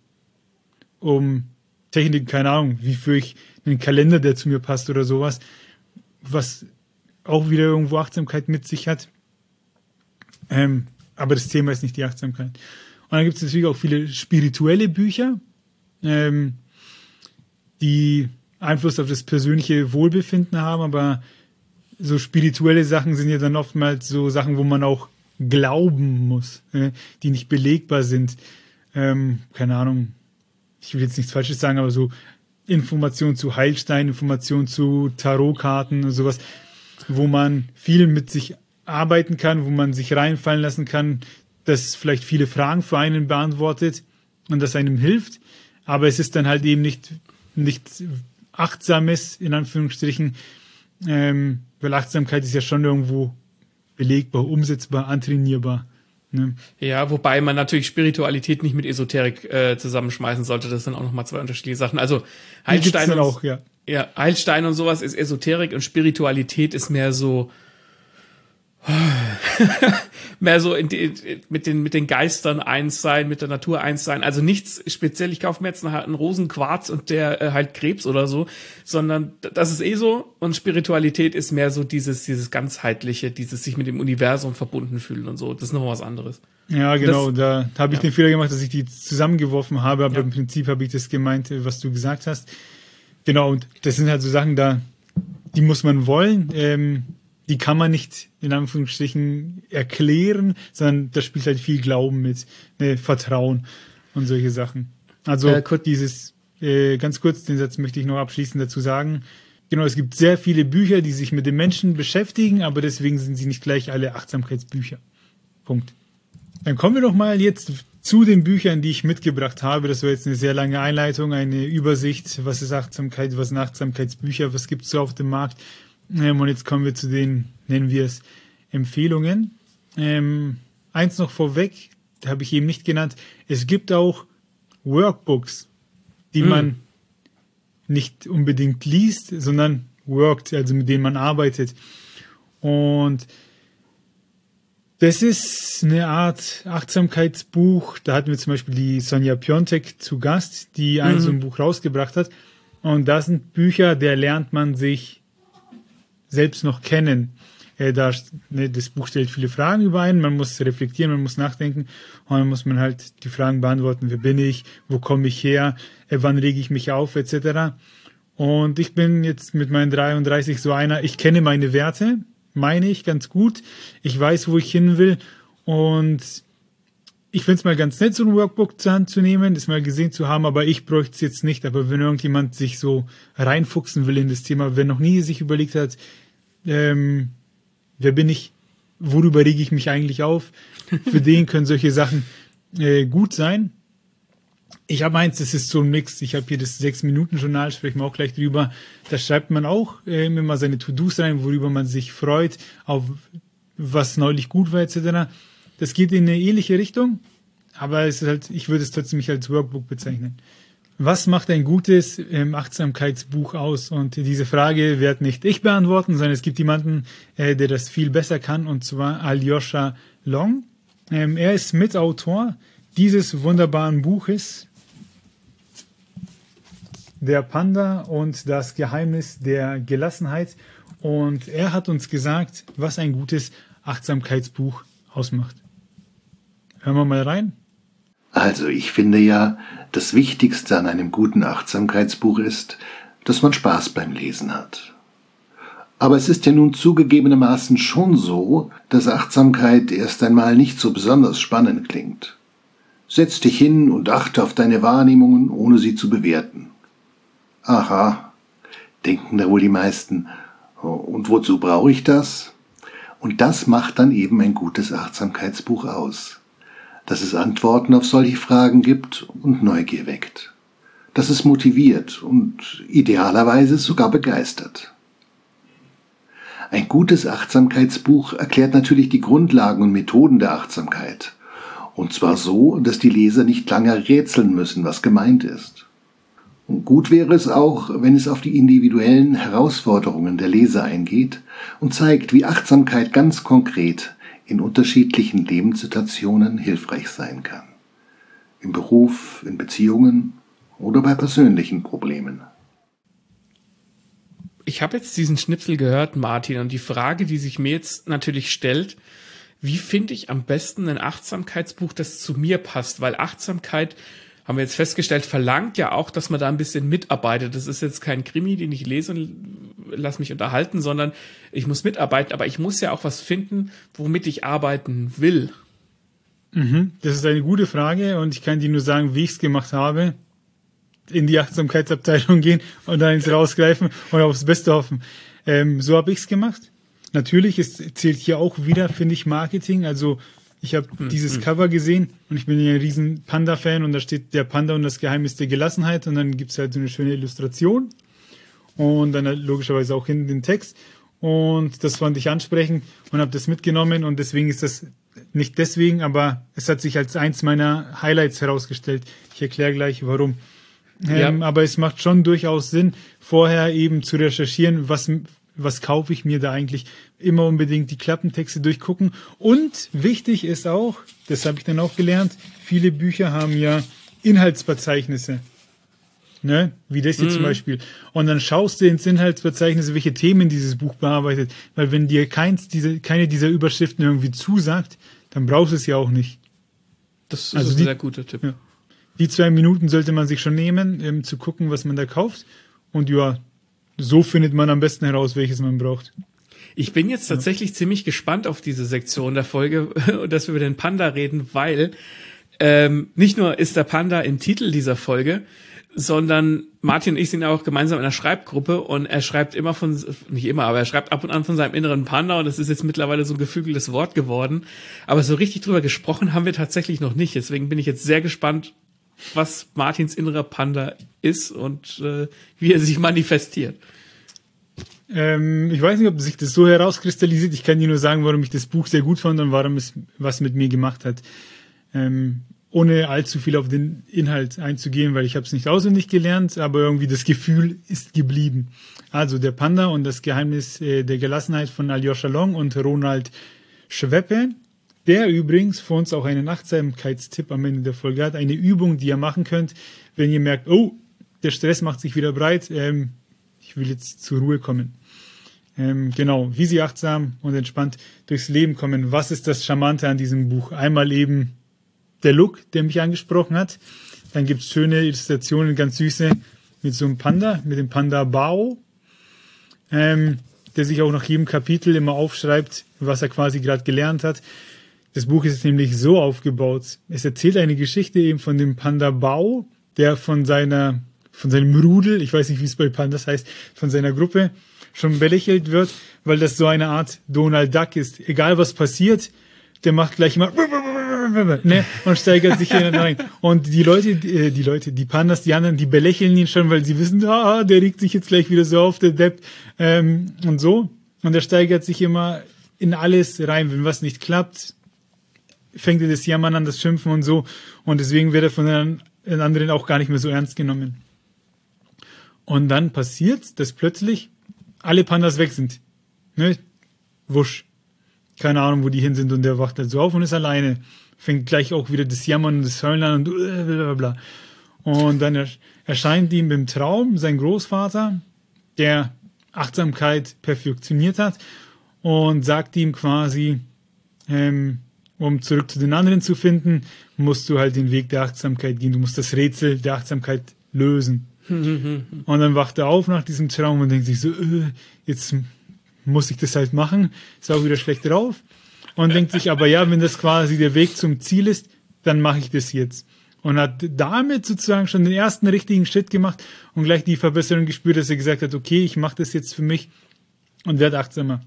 um Techniken, keine Ahnung, wie führe ich einen Kalender, der zu mir passt oder sowas, was auch wieder irgendwo Achtsamkeit mit sich hat. Ähm, aber das Thema ist nicht die Achtsamkeit. Und dann gibt es natürlich auch viele spirituelle Bücher, ähm, die Einfluss auf das persönliche Wohlbefinden haben, aber so spirituelle Sachen sind ja dann oftmals so Sachen, wo man auch glauben muss, äh, die nicht belegbar sind. Ähm, keine Ahnung, ich will jetzt nichts Falsches sagen, aber so Informationen zu Heilsteinen, Informationen zu Tarotkarten und sowas, wo man viel mit sich arbeiten kann, wo man sich reinfallen lassen kann, das vielleicht viele Fragen für einen beantwortet und das einem hilft, aber es ist dann halt eben nicht, nichts Achtsames, in Anführungsstrichen, ähm, weil Achtsamkeit ist ja schon irgendwo belegbar, umsetzbar, antrainierbar. Ne? Ja, wobei man natürlich Spiritualität nicht mit Esoterik äh, zusammenschmeißen sollte. Das sind auch nochmal zwei unterschiedliche Sachen. Also Heilstein und, auch, ja. Ja, Heilstein und sowas ist Esoterik und Spiritualität ist mehr so mehr so in die, mit den mit den Geistern eins sein, mit der Natur eins sein. Also nichts speziell, ich kaufe mir jetzt einen, einen Rosenquarz und der äh, halt Krebs oder so, sondern das ist eh so. Und Spiritualität ist mehr so dieses dieses ganzheitliche, dieses sich mit dem Universum verbunden fühlen und so. Das ist noch was anderes. Ja, genau. Das, da habe ich ja. den Fehler gemacht, dass ich die zusammengeworfen habe, aber ja. im Prinzip habe ich das gemeint, was du gesagt hast. Genau, und das sind halt so Sachen, da die muss man wollen. Ähm, die kann man nicht in Anführungsstrichen erklären, sondern da spielt halt viel Glauben mit, ne, Vertrauen und solche Sachen. Also äh, kurz dieses, äh, ganz kurz, den Satz möchte ich noch abschließend dazu sagen. Genau, es gibt sehr viele Bücher, die sich mit den Menschen beschäftigen, aber deswegen sind sie nicht gleich alle Achtsamkeitsbücher. Punkt. Dann kommen wir doch mal jetzt zu den Büchern, die ich mitgebracht habe. Das war jetzt eine sehr lange Einleitung, eine Übersicht, was ist Achtsamkeit, was sind Achtsamkeitsbücher, was gibt's so auf dem Markt. Ähm, und jetzt kommen wir zu den, nennen wir es, Empfehlungen. Ähm, eins noch vorweg, da habe ich eben nicht genannt, es gibt auch Workbooks, die mm. man nicht unbedingt liest, sondern worked, also mit denen man arbeitet. Und das ist eine Art Achtsamkeitsbuch. Da hatten wir zum Beispiel die Sonja Piontek zu Gast, die ein mm. so ein Buch rausgebracht hat. Und das sind Bücher, da lernt man sich selbst noch kennen. Äh, da, ne, das Buch stellt viele Fragen über einen, man muss reflektieren, man muss nachdenken und dann muss man halt die Fragen beantworten, wer bin ich, wo komme ich her, äh, wann rege ich mich auf, et cetera. Und ich bin jetzt mit meinen dreiunddreißig so einer, ich kenne meine Werte, meine ich ganz gut, ich weiß, wo ich hin will und ich finde es mal ganz nett, so ein Workbook zur Hand zu nehmen, das mal gesehen zu haben, aber ich bräuchte es jetzt nicht. Aber wenn irgendjemand sich so reinfuchsen will in das Thema, wer noch nie sich überlegt hat, ähm, wer bin ich, worüber rege ich mich eigentlich auf, für den können solche Sachen äh, gut sein. Ich habe eins, das ist so ein Mix. Ich habe hier das sechs-Minuten-Journal, sprechen wir auch gleich drüber. Da schreibt man auch äh, immer seine To-Dos rein, worüber man sich freut, auf was neulich gut war, et cetera. Das geht in eine ähnliche Richtung, aber es ist halt, ich würde es trotzdem nicht als Workbook bezeichnen. Was macht ein gutes ähm, Achtsamkeitsbuch aus? Und diese Frage wird nicht ich beantworten, sondern es gibt jemanden, äh, der das viel besser kann, und zwar Alyosha Long. Ähm, er ist Mitautor dieses wunderbaren Buches, Der Panda und das Geheimnis der Gelassenheit. Und er hat uns gesagt, was ein gutes Achtsamkeitsbuch ausmacht. Hören wir mal rein. Also ich finde ja, das Wichtigste an einem guten Achtsamkeitsbuch ist, dass man Spaß beim Lesen hat. Aber es ist ja nun zugegebenermaßen schon so, dass Achtsamkeit erst einmal nicht so besonders spannend klingt. Setz dich hin und achte auf deine Wahrnehmungen, ohne sie zu bewerten. Aha, denken da wohl die meisten. Und wozu brauche ich das? Und das macht dann eben ein gutes Achtsamkeitsbuch aus. Dass es Antworten auf solche Fragen gibt und Neugier weckt. Dass es motiviert und idealerweise sogar begeistert. Ein gutes Achtsamkeitsbuch erklärt natürlich die Grundlagen und Methoden der Achtsamkeit. Und zwar so, dass die Leser nicht lange rätseln müssen, was gemeint ist. Und gut wäre es auch, wenn es auf die individuellen Herausforderungen der Leser eingeht und zeigt, wie Achtsamkeit ganz konkret in unterschiedlichen Lebenssituationen hilfreich sein kann. Im Beruf, in Beziehungen oder bei persönlichen Problemen. Ich habe jetzt diesen Schnipsel gehört, Martin, und die Frage, die sich mir jetzt natürlich stellt, wie finde ich am besten ein Achtsamkeitsbuch, das zu mir passt? Weil Achtsamkeit, haben wir jetzt festgestellt, verlangt ja auch, dass man da ein bisschen mitarbeitet. Das ist jetzt kein Krimi, den ich lese und lass mich unterhalten, sondern ich muss mitarbeiten, aber ich muss ja auch was finden, womit ich arbeiten will. Mhm, das ist eine gute Frage und ich kann dir nur sagen, wie ich es gemacht habe. In die Achtsamkeitsabteilung gehen und dann ins Rausgreifen und aufs Beste hoffen. Ähm, so habe ich es gemacht. Natürlich, es zählt hier auch wieder, finde ich, Marketing. Also ich habe hm, dieses hm. Cover gesehen und ich bin ja ein riesen Panda-Fan und da steht der Panda und das Geheimnis der Gelassenheit und dann gibt's halt so eine schöne Illustration und dann halt logischerweise auch hinten den Text und das fand ich ansprechend und habe das mitgenommen und deswegen ist das, nicht deswegen, aber es hat sich als eins meiner Highlights herausgestellt. Ich erkläre gleich, warum. Ähm, ja. Aber es macht schon durchaus Sinn, vorher eben zu recherchieren, was, was kaufe ich mir da eigentlich. Immer unbedingt die Klappentexte durchgucken. Und wichtig ist auch, das habe ich dann auch gelernt, viele Bücher haben ja Inhaltsverzeichnisse. Ne? Wie das hier mhm. zum Beispiel. Und dann schaust du ins Inhaltsverzeichnis, welche Themen dieses Buch bearbeitet. Weil wenn dir keins diese, keine dieser Überschriften irgendwie zusagt, dann brauchst du es ja auch nicht. Das ist also ein die, sehr guter Tipp. Ja. Die zwei Minuten sollte man sich schon nehmen, um zu gucken, was man da kauft. Und ja, so findet man am besten heraus, welches man braucht. Ich bin jetzt tatsächlich ja. ziemlich gespannt auf diese Sektion der Folge, dass wir über den Panda reden, weil ähm, nicht nur ist der Panda im Titel dieser Folge, sondern Martin und ich sind ja auch gemeinsam in einer Schreibgruppe und er schreibt immer von, nicht immer, aber er schreibt ab und an von seinem inneren Panda und das ist jetzt mittlerweile so ein geflügeltes Wort geworden. Aber so richtig drüber gesprochen haben wir tatsächlich noch nicht. Deswegen bin ich jetzt sehr gespannt, was Martins innerer Panda ist und äh, wie er sich manifestiert. Ähm, ich weiß nicht, ob sich das so herauskristallisiert. Ich kann dir nur sagen, warum ich das Buch sehr gut fand und warum es was mit mir gemacht hat. Ähm, ohne allzu viel auf den Inhalt einzugehen, weil ich habe es nicht auswendig gelernt, aber irgendwie das Gefühl ist geblieben. Also der Panda und das Geheimnis äh, der Gelassenheit von Alyosha Long und Ronald Schweppe, der übrigens für uns auch einen Achtsamkeitstipp am Ende der Folge hat, eine Übung, die ihr machen könnt, wenn ihr merkt, oh, der Stress macht sich wieder breit, ähm, ich will jetzt zur Ruhe kommen. Ähm, genau, wie sie achtsam und entspannt durchs Leben kommen. Was ist das Charmante an diesem Buch? Einmal eben der Look, der mich angesprochen hat. Dann gibt's schöne Illustrationen, ganz süße, mit so einem Panda, mit dem Panda Bao, ähm, der sich auch nach jedem Kapitel immer aufschreibt, was er quasi gerade gelernt hat. Das Buch ist nämlich so aufgebaut. Es erzählt eine Geschichte eben von dem Panda Bao, der von seiner, von seinem Rudel, ich weiß nicht, wie es bei Pandas heißt, von seiner Gruppe schon belächelt wird, weil das so eine Art Donald Duck ist. Egal was passiert, der macht gleich immer ne, und steigert sich hier rein. Und die Leute, die, die Leute, die Pandas, die anderen, die belächeln ihn schon, weil sie wissen, ah, der regt sich jetzt gleich wieder so auf, der Depp, ähm, und so. Und er steigert sich immer in alles rein. Wenn was nicht klappt, fängt er das Jammern an, das Schimpfen und so. Und deswegen wird er von den anderen auch gar nicht mehr so ernst genommen. Und dann passiert, dass plötzlich alle Pandas weg sind. Ne? Wusch. Keine Ahnung, wo die hin sind, und der wacht halt so auf und ist alleine. Fängt gleich auch wieder das Jammern und das Heulen an und blablabla. Und dann erscheint ihm im Traum sein Großvater, der Achtsamkeit perfektioniert hat, und sagt ihm quasi, ähm, um zurück zu den anderen zu finden, musst du halt den Weg der Achtsamkeit gehen. Du musst das Rätsel der Achtsamkeit lösen. Und dann wacht er auf nach diesem Traum und denkt sich so, äh, jetzt muss ich das halt machen. Ist auch wieder schlecht drauf. Und denkt sich aber, ja, wenn das quasi der Weg zum Ziel ist, dann mache ich das jetzt. Und hat damit sozusagen schon den ersten richtigen Schritt gemacht und gleich die Verbesserung gespürt, dass er gesagt hat, okay, ich mache das jetzt für mich und werde achtsamer.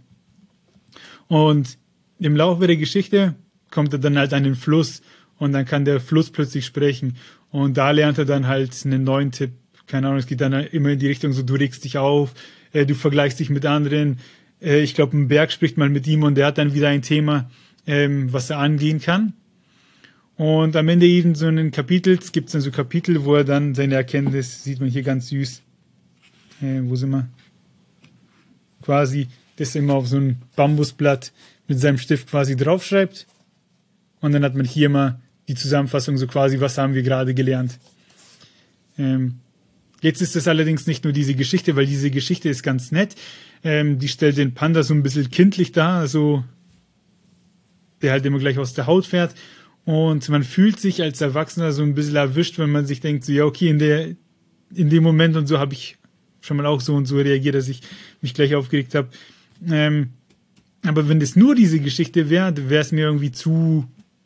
Und im Laufe der Geschichte kommt er dann halt an den Fluss und dann kann der Fluss plötzlich sprechen. Und da lernt er dann halt einen neuen Tipp. Keine Ahnung, es geht dann immer in die Richtung so, du regst dich auf, äh, du vergleichst dich mit anderen. Äh, ich glaube, ein Berg spricht mal mit ihm und der hat dann wieder ein Thema, ähm, was er angehen kann. Und am Ende eben so einen Kapitels gibt es dann so Kapitel, wo er dann seine Erkenntnis, sieht man hier ganz süß, äh, wo sind wir? Quasi das immer auf so ein Bambusblatt mit seinem Stift quasi draufschreibt. Und dann hat man hier mal die Zusammenfassung, so quasi, was haben wir gerade gelernt. Ähm, jetzt ist es allerdings nicht nur diese Geschichte, weil diese Geschichte ist ganz nett. Ähm, die stellt den Panda so ein bisschen kindlich dar, also der halt immer gleich aus der Haut fährt. Und man fühlt sich als Erwachsener so ein bisschen erwischt, wenn man sich denkt, so ja, okay, in der, in dem Moment und so habe ich schon mal auch so und so reagiert, dass ich mich gleich aufgeregt habe. Ähm, aber wenn das nur diese Geschichte wäre, wäre es mir irgendwie zu,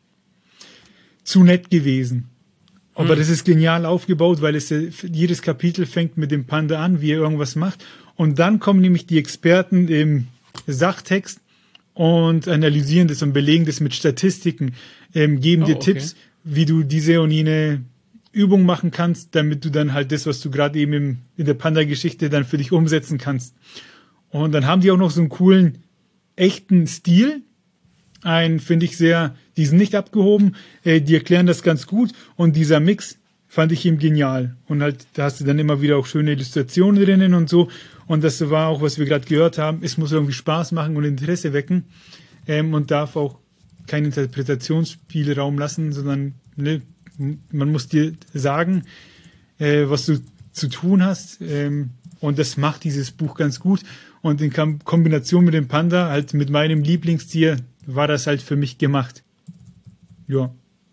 zu nett gewesen. Aber mhm. das ist genial aufgebaut, weil es jedes Kapitel fängt mit dem Panda an, wie er irgendwas macht. Und dann kommen nämlich die Experten im Sachtext und analysieren das und belegen das mit Statistiken, ähm, geben oh, dir okay. Tipps, wie du diese und jene Übung machen kannst, damit du dann halt das, was du gerade eben im, in der Panda-Geschichte dann für dich umsetzen kannst. Und dann haben die auch noch so einen coolen, echten Stil. Ein, finde ich sehr, die sind nicht abgehoben, äh, die erklären das ganz gut. Und dieser Mix fand ich eben genial. Und halt, da hast du dann immer wieder auch schöne Illustrationen drinnen und so. Und das war auch, was wir gerade gehört haben, es muss irgendwie Spaß machen und Interesse wecken. Ähm, und darf auch keinen Interpretationsspielraum lassen, sondern ne, man muss dir sagen, äh, was du zu tun hast. Ähm, und das macht dieses Buch ganz gut. Und in Kombination mit dem Panda, halt mit meinem Lieblingstier, war das halt für mich gemacht. Ja.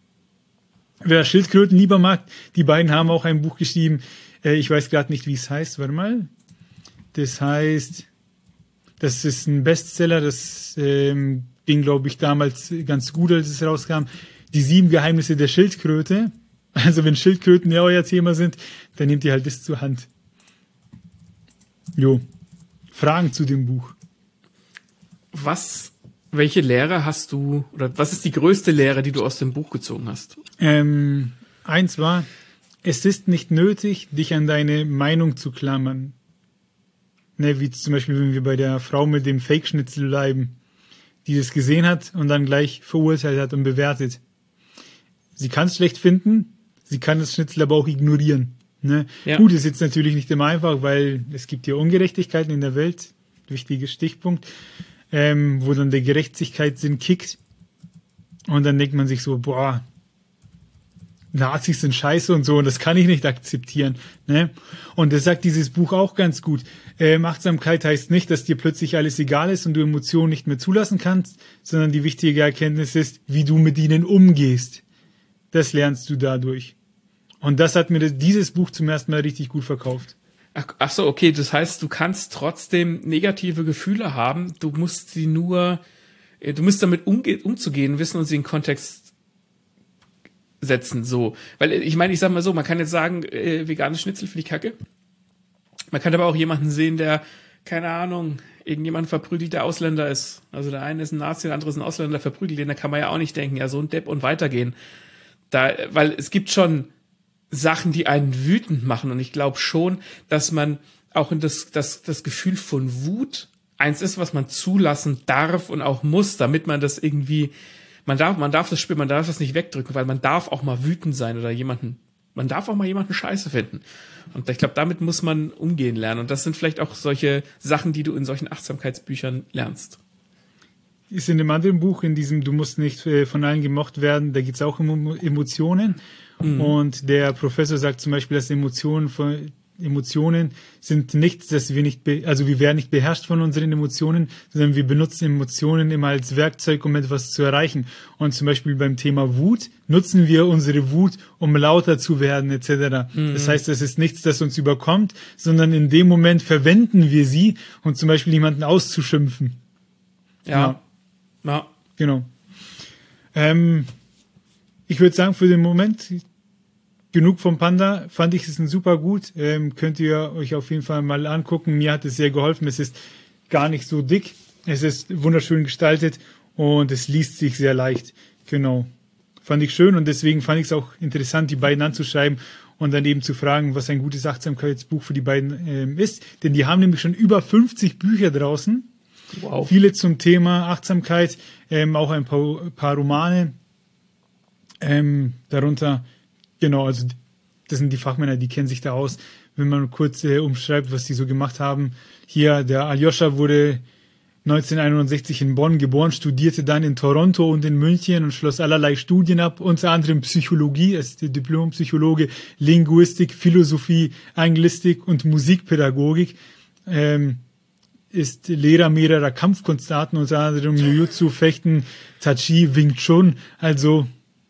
Wer Schildkröten lieber mag, die beiden haben auch ein Buch geschrieben. Äh, ich weiß gerade nicht, wie es heißt. Warte mal. Das heißt, das ist ein Bestseller. Das ähm, ging, glaube ich, damals ganz gut, als es rauskam. Die sieben Geheimnisse der Schildkröte. Also wenn Schildkröten ja euer Thema sind, dann nehmt ihr halt das zur Hand. Jo. Fragen zu dem Buch. Was, welche Lehre hast du, oder was ist die größte Lehre, die du aus dem Buch gezogen hast? Ähm, eins war, es ist nicht nötig, dich an deine Meinung zu klammern. Ne, wie zum Beispiel, wenn wir bei der Frau mit dem Fake-Schnitzel bleiben, die das gesehen hat und dann gleich verurteilt hat und bewertet. Sie kann es schlecht finden, sie kann das Schnitzel aber auch ignorieren. Ne? Ja. Gut, ist jetzt natürlich nicht immer einfach, weil es gibt ja Ungerechtigkeiten in der Welt, wichtiger Stichpunkt, ähm, wo dann der Gerechtigkeitssinn kickt und dann denkt man sich so, boah, Nazis sind scheiße und so und das kann ich nicht akzeptieren. Ne? Und das sagt dieses Buch auch ganz gut. Ähm, Achtsamkeit heißt nicht, dass dir plötzlich alles egal ist und du Emotionen nicht mehr zulassen kannst, sondern die wichtige Erkenntnis ist, wie du mit ihnen umgehst. Das lernst du dadurch. Und das hat mir das, dieses Buch zum ersten Mal richtig gut verkauft. Ach, ach so, okay, das heißt, du kannst trotzdem negative Gefühle haben, du musst sie nur du musst damit umge- umzugehen, wissen und sie in Kontext setzen, so. Weil, ich meine, ich sag mal so, man kann jetzt sagen, äh, veganes Schnitzel für die Kacke. Man kann aber auch jemanden sehen, der, keine Ahnung, irgendjemand verprügelt, der Ausländer ist. Also der eine ist ein Nazi, der andere ist ein Ausländer, verprügelt den, da kann man ja auch nicht denken, ja, so ein Depp und weitergehen. Da, weil es gibt schon Sachen, die einen wütend machen und ich glaube schon, dass man auch in das, das, das Gefühl von Wut eins ist, was man zulassen darf und auch muss, damit man das irgendwie, man darf, man darf das spüren, man darf das nicht wegdrücken, weil man darf auch mal wütend sein oder jemanden, man darf auch mal jemanden scheiße finden. Und ich glaube, damit muss man umgehen lernen. Und das sind vielleicht auch solche Sachen, die du in solchen Achtsamkeitsbüchern lernst. Ist in dem anderen Buch, in diesem Du musst nicht äh, von allen gemocht werden, da geht es auch um Emotionen. Mhm. Und der Professor sagt zum Beispiel, dass Emotionen von Emotionen sind nichts, dass wir nicht, be- also wir werden nicht beherrscht von unseren Emotionen, sondern wir benutzen Emotionen immer als Werkzeug, um etwas zu erreichen. Und zum Beispiel beim Thema Wut nutzen wir unsere Wut, um lauter zu werden, et cetera. Mhm. Das heißt, es ist nichts, das uns überkommt, sondern in dem Moment verwenden wir sie, um zum Beispiel jemanden auszuschimpfen. Ja. Ja. ja. Genau. Ähm, ich würde sagen, für den Moment genug vom Panda, fand ich es ein super gut. Ähm, könnt ihr euch auf jeden Fall mal angucken. Mir hat es sehr geholfen. Es ist gar nicht so dick. Es ist wunderschön gestaltet und es liest sich sehr leicht. Genau. Fand ich schön und deswegen fand ich es auch interessant, die beiden anzuschreiben und dann eben zu fragen, was ein gutes Achtsamkeitsbuch für die beiden ähm, ist. Denn die haben nämlich schon über fünfzig Bücher draußen. Wow. Viele zum Thema Achtsamkeit, ähm, auch ein paar, paar Romane. Ähm, darunter Genau, also das sind die Fachmänner, die kennen sich da aus. Wenn man kurz äh, umschreibt, was die so gemacht haben. Hier, der Aljoscha wurde neunzehnhunderteinundsechzig in Bonn geboren, studierte dann in Toronto und in München und schloss allerlei Studien ab, unter anderem Psychologie, er ist Diplompsychologe, Linguistik, Philosophie, Anglistik und Musikpädagogik. Ähm, ist Lehrer mehrerer Kampfkunstarten, unter anderem Jiu-Jitsu, Fechten, Tai Chi, Wing Chun, also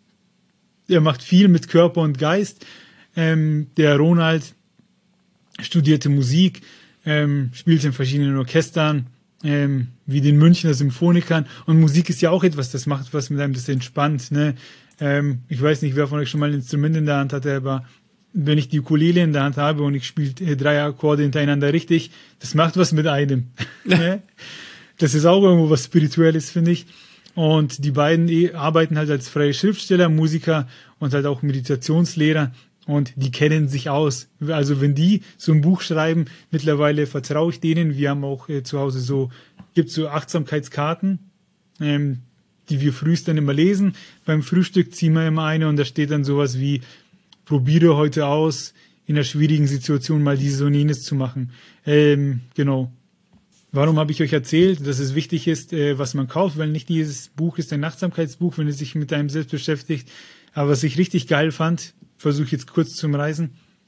er macht viel mit Körper und Geist. Ähm, der Ronald studierte Musik, ähm, spielte in verschiedenen Orchestern, ähm, wie den Münchner Symphonikern. Und Musik ist ja auch etwas, das macht was mit einem, das entspannt. Ne? Ähm, ich weiß nicht, wer von euch schon mal ein Instrument in der Hand hatte, aber wenn ich die Ukulele in der Hand habe und ich spiele äh, drei Akkorde hintereinander richtig, das macht was mit einem. Ne? Das ist auch irgendwo was Spirituelles, finde ich. Und die beiden arbeiten halt als freie Schriftsteller, Musiker und halt auch Meditationslehrer und die kennen sich aus. Also wenn die so ein Buch schreiben, mittlerweile vertraue ich denen. Wir haben auch äh, zu Hause so, gibt so Achtsamkeitskarten, ähm, die wir frühst dann immer lesen. Beim Frühstück ziehen wir immer eine und da steht dann sowas wie, probiere heute aus, in einer schwierigen Situation mal dieses und jenes zu machen. Ähm, genau. Warum habe ich euch erzählt, dass es wichtig ist, äh, was man kauft, weil nicht dieses Buch ist ein Achtsamkeitsbuch, wenn es sich mit einem selbst beschäftigt. Aber was ich richtig geil fand, versuche ich jetzt kurz zu umreißen,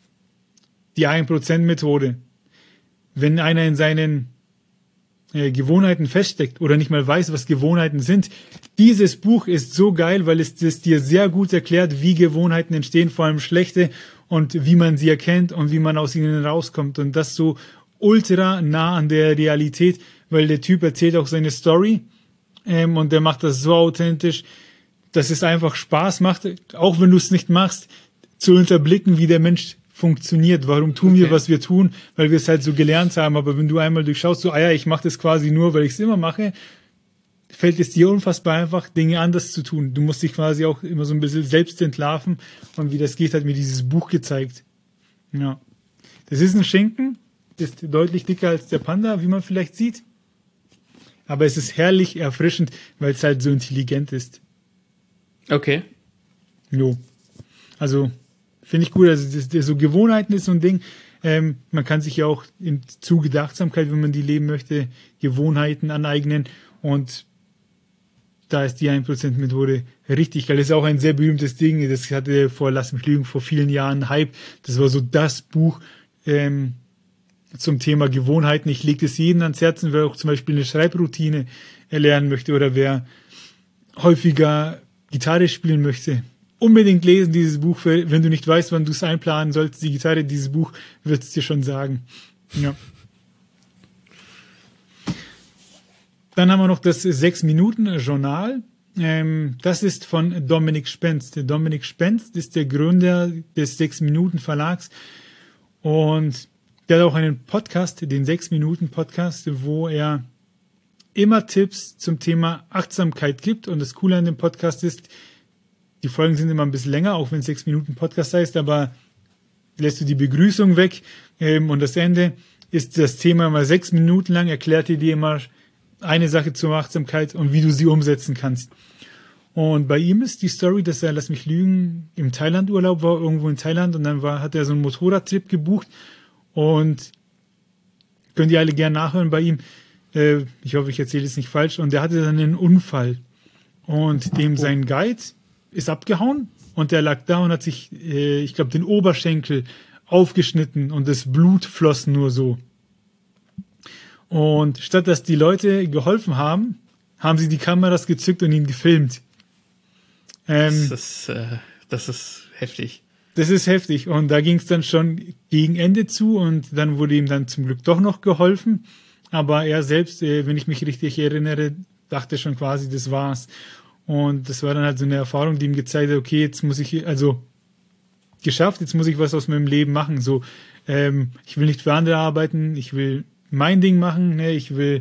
die ein Prozent Methode. Wenn einer in seinen äh, Gewohnheiten feststeckt oder nicht mal weiß, was Gewohnheiten sind, dieses Buch ist so geil, weil es, es dir sehr gut erklärt, wie Gewohnheiten entstehen, vor allem schlechte, und wie man sie erkennt und wie man aus ihnen rauskommt. Und das so ultra nah an der Realität, weil der Typ erzählt auch seine Story ähm, und der macht das so authentisch, dass es einfach Spaß macht, auch wenn du es nicht machst, zu unterblicken, wie der Mensch funktioniert. Warum tun okay. wir, was wir tun? Weil wir es halt so gelernt haben. Aber wenn du einmal durchschaust, so, ah ja, ich mache das quasi nur, weil ich es immer mache, fällt es dir unfassbar einfach, Dinge anders zu tun. Du musst dich quasi auch immer so ein bisschen selbst entlarven. Und wie das geht, hat mir dieses Buch gezeigt. Ja. Das ist ein Schinken, ist deutlich dicker als der Panda, wie man vielleicht sieht. Aber es ist herrlich erfrischend, weil es halt so intelligent ist. Okay. Jo. Also, finde ich gut. Also, das, das, so Gewohnheiten ist so ein Ding. Ähm, man kann sich ja auch im Zuge der Achtsamkeit, wenn man die leben möchte, Gewohnheiten aneignen. Und da ist die ein Prozent Methode richtig geil. Das ist auch ein sehr berühmtes Ding. Das hatte vor, lass mich lügen, vor vielen Jahren einen Hype. Das war so das Buch, ähm, zum Thema Gewohnheiten. Ich lege es jedem ans Herzen, wer auch zum Beispiel eine Schreibroutine erlernen möchte oder wer häufiger Gitarre spielen möchte. Unbedingt lesen dieses Buch, wenn du nicht weißt, wann du es einplanen sollst. Die Gitarre, dieses Buch wird es dir schon sagen. Ja. Dann haben wir noch das sechs-Minuten-Journal. Ähm, das ist von Dominik Spenst. Der Dominik Spenst ist der Gründer des sechs-Minuten-Verlags und der hat auch einen Podcast, den sechs-Minuten-Podcast, wo er immer Tipps zum Thema Achtsamkeit gibt. Und das Coole an dem Podcast ist, die Folgen sind immer ein bisschen länger, auch wenn es sechs-Minuten-Podcast heißt, aber lässt du die Begrüßung weg ähm, und das Ende ist das Thema immer sechs Minuten lang, erklärt dir immer eine Sache zur Achtsamkeit und wie du sie umsetzen kannst. Und bei ihm ist die Story, dass er, lass mich lügen, im Thailand-Urlaub war, irgendwo in Thailand und dann war, hat er so einen Motorradtrip gebucht und könnt ihr alle gerne nachhören bei ihm. Äh, ich hoffe, ich erzähle es nicht falsch. Und der hatte dann einen Unfall und dem sein Guide ist abgehauen und der lag da und hat sich, äh, ich glaube, den Oberschenkel aufgeschnitten und das Blut floss nur so. Und statt dass die Leute geholfen haben, haben sie die Kameras gezückt und ihn gefilmt. Ähm, das, ist, äh, das ist heftig. Das ist heftig. Und da ging es dann schon gegen Ende zu und dann wurde ihm dann zum Glück doch noch geholfen. Aber er selbst, äh, wenn ich mich richtig erinnere, dachte schon quasi, das war's. Und das war dann halt so eine Erfahrung, die ihm gezeigt hat, okay, jetzt muss ich, also geschafft, jetzt muss ich was aus meinem Leben machen. So, ähm, ich will nicht für andere arbeiten, ich will mein Ding machen, ne? Ich will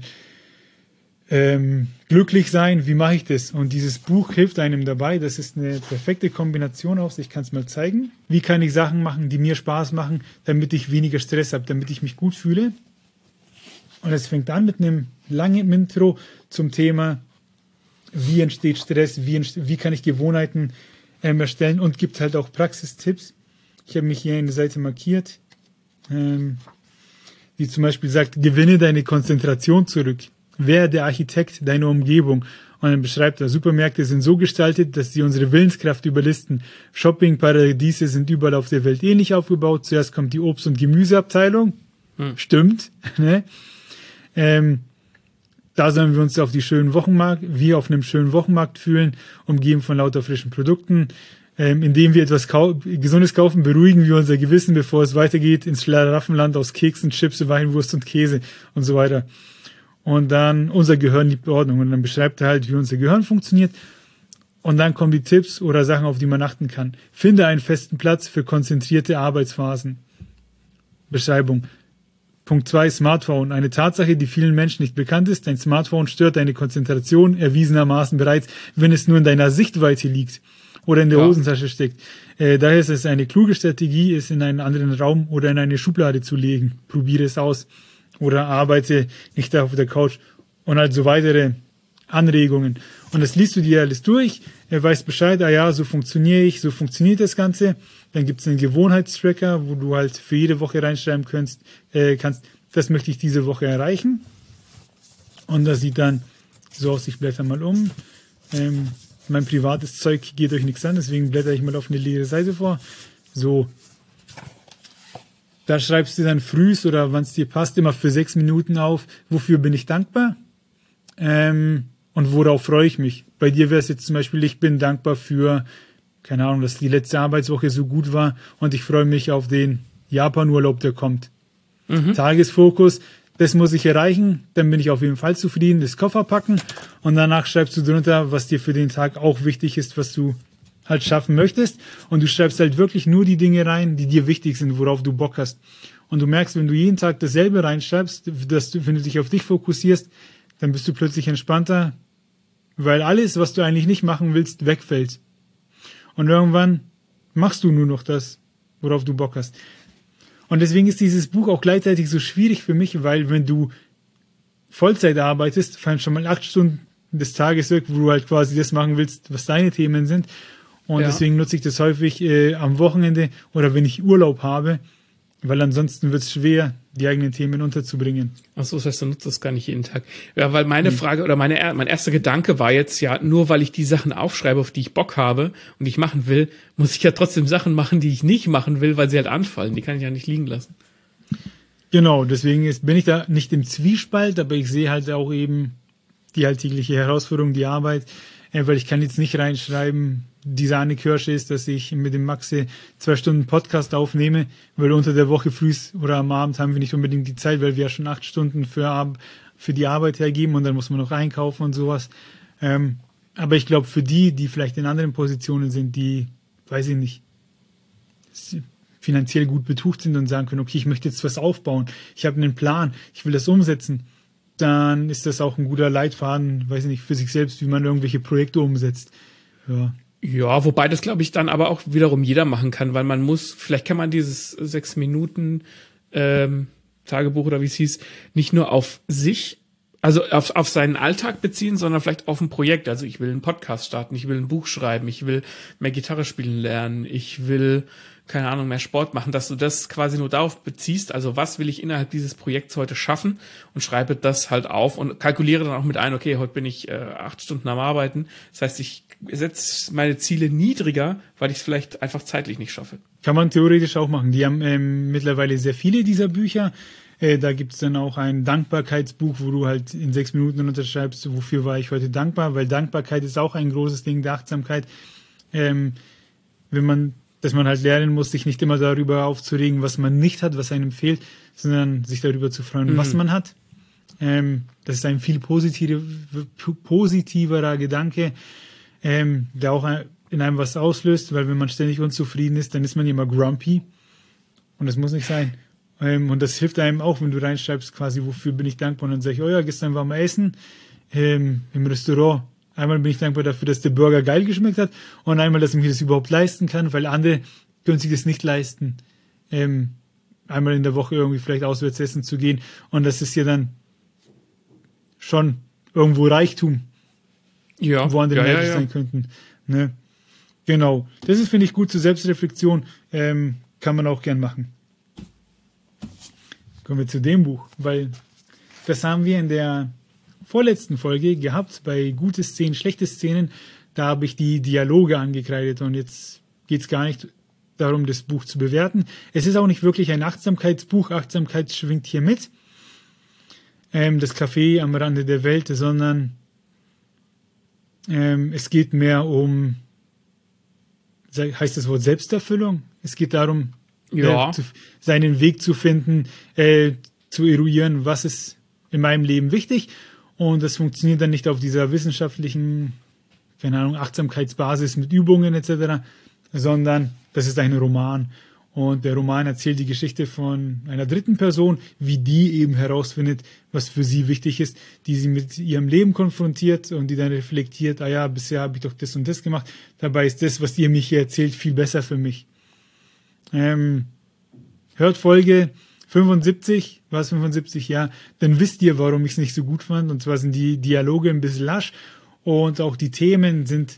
ähm, glücklich sein. Wie mache ich das? Und dieses Buch hilft einem dabei. Das ist eine perfekte Kombination aus. Ich kann es mal zeigen. Wie kann ich Sachen machen, die mir Spaß machen, damit ich weniger Stress habe, damit ich mich gut fühle? Und es fängt an mit einem langen Intro zum Thema, wie entsteht Stress, wie, entsteht, wie kann ich Gewohnheiten ähm, erstellen und gibt halt auch Praxistipps. Ich habe mich hier eine Seite markiert, ähm, die zum Beispiel sagt, gewinne deine Konzentration zurück. Wer der Architekt deiner Umgebung? Und dann beschreibt er, Supermärkte sind so gestaltet, dass sie unsere Willenskraft überlisten. Shoppingparadiese sind überall auf der Welt ähnlich aufgebaut. Zuerst kommt die Obst- und Gemüseabteilung. Hm. Stimmt. Ne? Ähm, da sollen wir uns auf die schönen Wochenmarkt, wie auf einem schönen Wochenmarkt fühlen, umgeben von lauter frischen Produkten. Ähm, indem wir etwas kau- Gesundes kaufen, beruhigen wir unser Gewissen, bevor es weitergeht ins Schlaraffenland aus Keksen, Chips, Weinwurst und Käse und so weiter. Und dann unser Gehirn liebt Ordnung. Und dann beschreibt er halt, wie unser Gehirn funktioniert. Und dann kommen die Tipps oder Sachen, auf die man achten kann. Finde einen festen Platz für konzentrierte Arbeitsphasen. Beschreibung. Punkt zwei, Smartphone. Eine Tatsache, die vielen Menschen nicht bekannt ist. Dein Smartphone stört deine Konzentration erwiesenermaßen bereits, wenn es nur in deiner Sichtweite liegt oder in der ja. Hosentasche steckt. Äh, daher ist es eine kluge Strategie, es in einen anderen Raum oder in eine Schublade zu legen. Probiere es aus. Oder arbeite nicht da auf der Couch und halt so weitere Anregungen. Und das liest du dir alles durch, er weiß Bescheid, ah ja, so funktioniere ich, so funktioniert das Ganze. Dann gibt es einen Gewohnheitstracker, wo du halt für jede Woche reinschreiben kannst, äh, kannst, das möchte ich diese Woche erreichen. Und das sieht dann so aus, ich blätter mal um. Ähm, mein privates Zeug geht euch nichts an, deswegen blätter ich mal auf eine leere Seite vor. So. Da schreibst du dann frühs oder wann es dir passt, immer für sechs Minuten auf, wofür bin ich dankbar ähm, und worauf freue ich mich. Bei dir wäre es jetzt zum Beispiel, ich bin dankbar für, keine Ahnung, dass die letzte Arbeitswoche so gut war und ich freue mich auf den Japan-Urlaub, der kommt. Mhm. Tagesfokus, das muss ich erreichen, dann bin ich auf jeden Fall zufrieden, das Koffer packen und danach schreibst du drunter, was dir für den Tag auch wichtig ist, was du halt schaffen möchtest und du schreibst halt wirklich nur die Dinge rein, die dir wichtig sind, worauf du Bock hast. Und du merkst, wenn du jeden Tag dasselbe reinschreibst, dass du, wenn du dich auf dich fokussierst, dann bist du plötzlich entspannter, weil alles, was du eigentlich nicht machen willst, wegfällt. Und irgendwann machst du nur noch das, worauf du Bock hast. Und deswegen ist dieses Buch auch gleichzeitig so schwierig für mich, weil wenn du Vollzeit arbeitest, fallen schon mal acht Stunden des Tages weg, wo du halt quasi das machen willst, was deine Themen sind. Und ja. deswegen nutze ich das häufig äh, am Wochenende oder wenn ich Urlaub habe, weil ansonsten wird es schwer, die eigenen Themen unterzubringen. Ach so, das heißt, du nutzt das gar nicht jeden Tag. Ja, weil meine hm. Frage oder meine mein erster Gedanke war jetzt ja, nur weil ich die Sachen aufschreibe, auf die ich Bock habe und die ich machen will, muss ich ja trotzdem Sachen machen, die ich nicht machen will, weil sie halt anfallen. Die kann ich ja nicht liegen lassen. Genau, deswegen ist, bin ich da nicht im Zwiespalt, aber ich sehe halt auch eben die alltägliche Herausforderung, die Arbeit, äh, weil ich kann jetzt nicht reinschreiben, die Sahnekirsche ist, dass ich mit dem Maxi zwei Stunden Podcast aufnehme, weil unter der Woche früh oder am Abend haben wir nicht unbedingt die Zeit, weil wir ja schon acht Stunden für, für die Arbeit hergeben und dann muss man noch einkaufen und sowas. Ähm, aber ich glaube, für die, die vielleicht in anderen Positionen sind, die, weiß ich nicht, finanziell gut betucht sind und sagen können, okay, ich möchte jetzt was aufbauen, ich habe einen Plan, ich will das umsetzen, dann ist das auch ein guter Leitfaden, weiß ich nicht, für sich selbst, wie man irgendwelche Projekte umsetzt. Ja. Ja, wobei das, glaube ich, dann aber auch wiederum jeder machen kann, weil man muss, vielleicht kann man dieses sechs Minuten ähm, Tagebuch oder wie es hieß, nicht nur auf sich, also auf, auf seinen Alltag beziehen, sondern vielleicht auf ein Projekt. Also ich will einen Podcast starten, ich will ein Buch schreiben, ich will mehr Gitarre spielen lernen, ich will, keine Ahnung, mehr Sport machen, dass du das quasi nur darauf beziehst, also was will ich innerhalb dieses Projekts heute schaffen und schreibe das halt auf und kalkuliere dann auch mit ein, okay, heute bin ich äh, acht Stunden am Arbeiten. Das heißt, ich setze meine Ziele niedriger, weil ich es vielleicht einfach zeitlich nicht schaffe. Kann man theoretisch auch machen. Die haben ähm, mittlerweile sehr viele dieser Bücher. Äh, da gibt es dann auch ein Dankbarkeitsbuch, wo du halt in sechs Minuten unterschreibst, wofür war ich heute dankbar, weil Dankbarkeit ist auch ein großes Ding der Achtsamkeit. Ähm, wenn man, dass man halt lernen muss, sich nicht immer darüber aufzuregen, was man nicht hat, was einem fehlt, sondern sich darüber zu freuen, mhm. was man hat. Ähm, das ist ein viel positiv, positiverer Gedanke, ähm, der auch in einem was auslöst, weil wenn man ständig unzufrieden ist, dann ist man immer grumpy und das muss nicht sein. Ähm, und das hilft einem auch, wenn du reinschreibst quasi, wofür bin ich dankbar, und dann sage ich, oh ja, gestern war mal Essen ähm, im Restaurant. Einmal bin ich dankbar dafür, dass der Burger geil geschmeckt hat und einmal, dass ich mir das überhaupt leisten kann, weil andere können sich das nicht leisten, ähm, einmal in der Woche irgendwie vielleicht auswärts essen zu gehen, und das ist ja dann schon irgendwo Reichtum. Ja, wo andere ja, Menschen ja, ja. sein könnten. Ne? Genau. Das ist, finde ich, gut zur Selbstreflexion. Ähm, kann man auch gern machen. Kommen wir zu dem Buch, weil das haben wir in der vorletzten Folge gehabt, bei gute Szenen, schlechte Szenen. Da habe ich die Dialoge angekreidet und jetzt geht es gar nicht darum, das Buch zu bewerten. Es ist auch nicht wirklich ein Achtsamkeitsbuch. Achtsamkeit schwingt hier mit. Ähm, das Café am Rande der Welt, sondern Ähm, es geht mehr um, heißt das Wort Selbsterfüllung? Es geht darum, ja. äh, zu, seinen Weg zu finden, äh, zu eruieren, was ist in meinem Leben wichtig. Und das funktioniert dann nicht auf dieser wissenschaftlichen, keine Ahnung, Achtsamkeitsbasis mit Übungen et cetera, sondern das ist ein Roman. Und der Roman erzählt die Geschichte von einer dritten Person, wie die eben herausfindet, was für sie wichtig ist, die sie mit ihrem Leben konfrontiert und die dann reflektiert, ah ja, bisher habe ich doch das und das gemacht, dabei ist das, was ihr mir hier erzählt, viel besser für mich. Ähm, hört Folge fünfundsiebzig, war es fünfundsiebzig, ja, dann wisst ihr, warum ich es nicht so gut fand, und zwar sind die Dialoge ein bisschen lasch und auch die Themen sind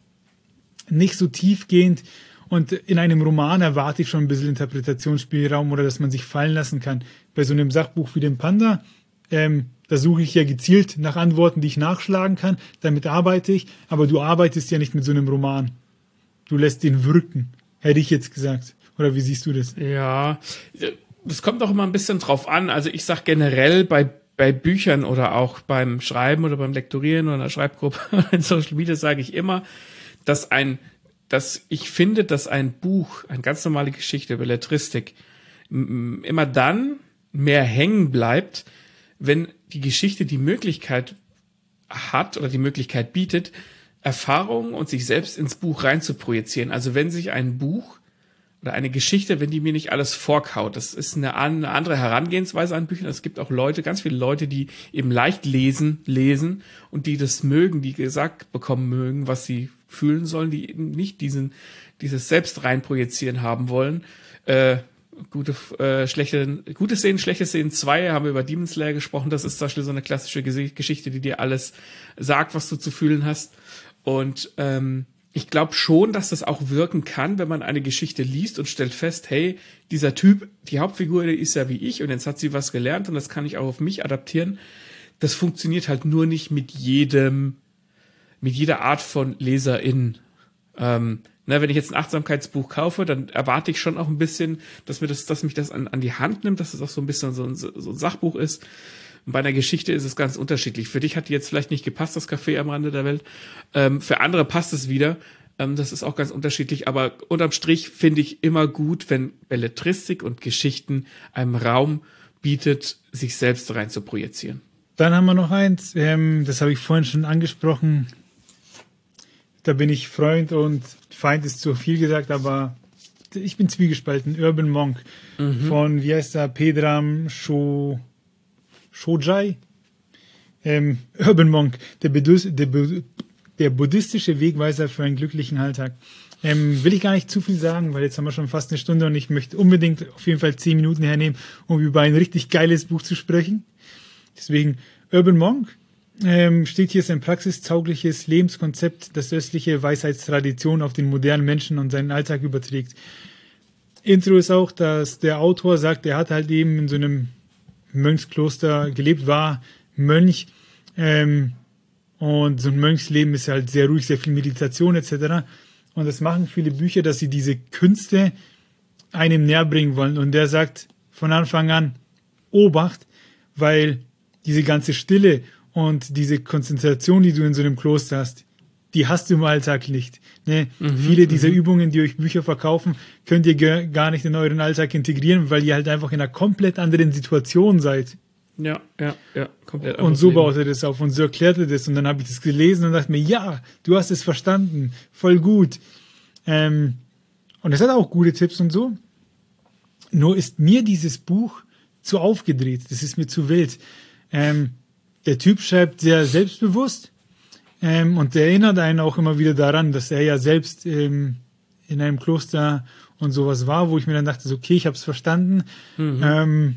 nicht so tiefgehend. Und in einem Roman erwarte ich schon ein bisschen Interpretationsspielraum oder dass man sich fallen lassen kann. Bei so einem Sachbuch wie dem Panda, ähm, da suche ich ja gezielt nach Antworten, die ich nachschlagen kann. Damit arbeite ich. Aber du arbeitest ja nicht mit so einem Roman. Du lässt den wirken, hätte ich jetzt gesagt. Oder wie siehst du das? Ja, das kommt auch immer ein bisschen drauf an. Also ich sag generell bei bei Büchern oder auch beim Schreiben oder beim Lektorieren oder in der Schreibgruppe oder in Social Media sage ich immer, dass ein dass ich finde, dass ein Buch, eine ganz normale Geschichte, Belletristik, m- immer dann mehr hängen bleibt, wenn die Geschichte die Möglichkeit hat oder die Möglichkeit bietet, Erfahrungen und sich selbst ins Buch rein zu projizieren. Also wenn sich ein Buch oder eine Geschichte, wenn die mir nicht alles vorkaut, das ist eine, eine andere Herangehensweise an Büchern. Es gibt auch Leute, ganz viele Leute, die eben leicht lesen, lesen und die das mögen, die gesagt bekommen mögen, was sie fühlen sollen, die eben nicht diesen, dieses Selbst reinprojizieren haben wollen. Äh, gute, äh, schlechte, gute Szenen, schlechte Szenen zwei, haben wir über Demon Slayer gesprochen. Das ist zum Beispiel so eine klassische Gese- Geschichte, die dir alles sagt, was du zu fühlen hast. Und ähm, ich glaube schon, dass das auch wirken kann, wenn man eine Geschichte liest und stellt fest, hey, dieser Typ, die Hauptfigur, der ist ja wie ich und jetzt hat sie was gelernt und das kann ich auch auf mich adaptieren. Das funktioniert halt nur nicht mit jedem, mit jeder Art von LeserInnen. Ähm, ne, wenn ich jetzt ein Achtsamkeitsbuch kaufe, dann erwarte ich schon auch ein bisschen, dass mir das, dass mich das an, an die Hand nimmt, dass es auch so ein bisschen so ein, so ein Sachbuch ist. Und bei einer Geschichte ist es ganz unterschiedlich. Für dich hat die jetzt vielleicht nicht gepasst, das Café am Rande der Welt. Ähm, für andere passt es wieder. Ähm, das ist auch ganz unterschiedlich. Aber unterm Strich finde ich immer gut, wenn Belletristik und Geschichten einem Raum bietet, sich selbst rein zu projizieren. Dann haben wir noch eins, ähm, das habe ich vorhin schon angesprochen. Da bin ich Freund und Feind ist zu viel gesagt, aber ich bin zwiegespalten. Urban Monk mhm. von, wie heißt er, Pedram Sho, Shojai. Ähm, Urban Monk, der, Bedus, der, der buddhistische Wegweiser für einen glücklichen Alltag. Ähm, will ich gar nicht zu viel sagen, weil jetzt haben wir schon fast eine Stunde und ich möchte unbedingt auf jeden Fall zehn Minuten hernehmen, um über ein richtig geiles Buch zu sprechen. Deswegen, Urban Monk ähm, steht hier sein praxistaugliches Lebenskonzept, das östliche Weisheitstradition auf den modernen Menschen und seinen Alltag überträgt. Intro ist auch, dass der Autor sagt, er hat halt eben in so einem Mönchskloster gelebt, war Mönch, ähm, und so ein Mönchsleben ist halt sehr ruhig, sehr viel Meditation et cetera. Und das machen viele Bücher, dass sie diese Künste einem näher bringen wollen. Und der sagt von Anfang an, Obacht, weil diese ganze Stille und diese Konzentration, die du in so einem Kloster hast, die hast du im Alltag nicht. Ne? Mhm, Viele dieser m- Übungen, die euch Bücher verkaufen, könnt ihr g- gar nicht in euren Alltag integrieren, weil ihr halt einfach in einer komplett anderen Situation seid. Ja, ja, ja, komplett. Und so baut er das auf und so erklärt er das. Und dann habe ich das gelesen und dachte mir, ja, du hast es verstanden, voll gut. Ähm, und es hat auch gute Tipps und so. Nur ist mir dieses Buch zu aufgedreht. Das ist mir zu wild. Ähm, der Typ schreibt sehr selbstbewusst ähm, und der erinnert einen auch immer wieder daran, dass er ja selbst ähm, in einem Kloster und sowas war, wo ich mir dann dachte, so, okay, ich habe es verstanden. Mhm. Ähm,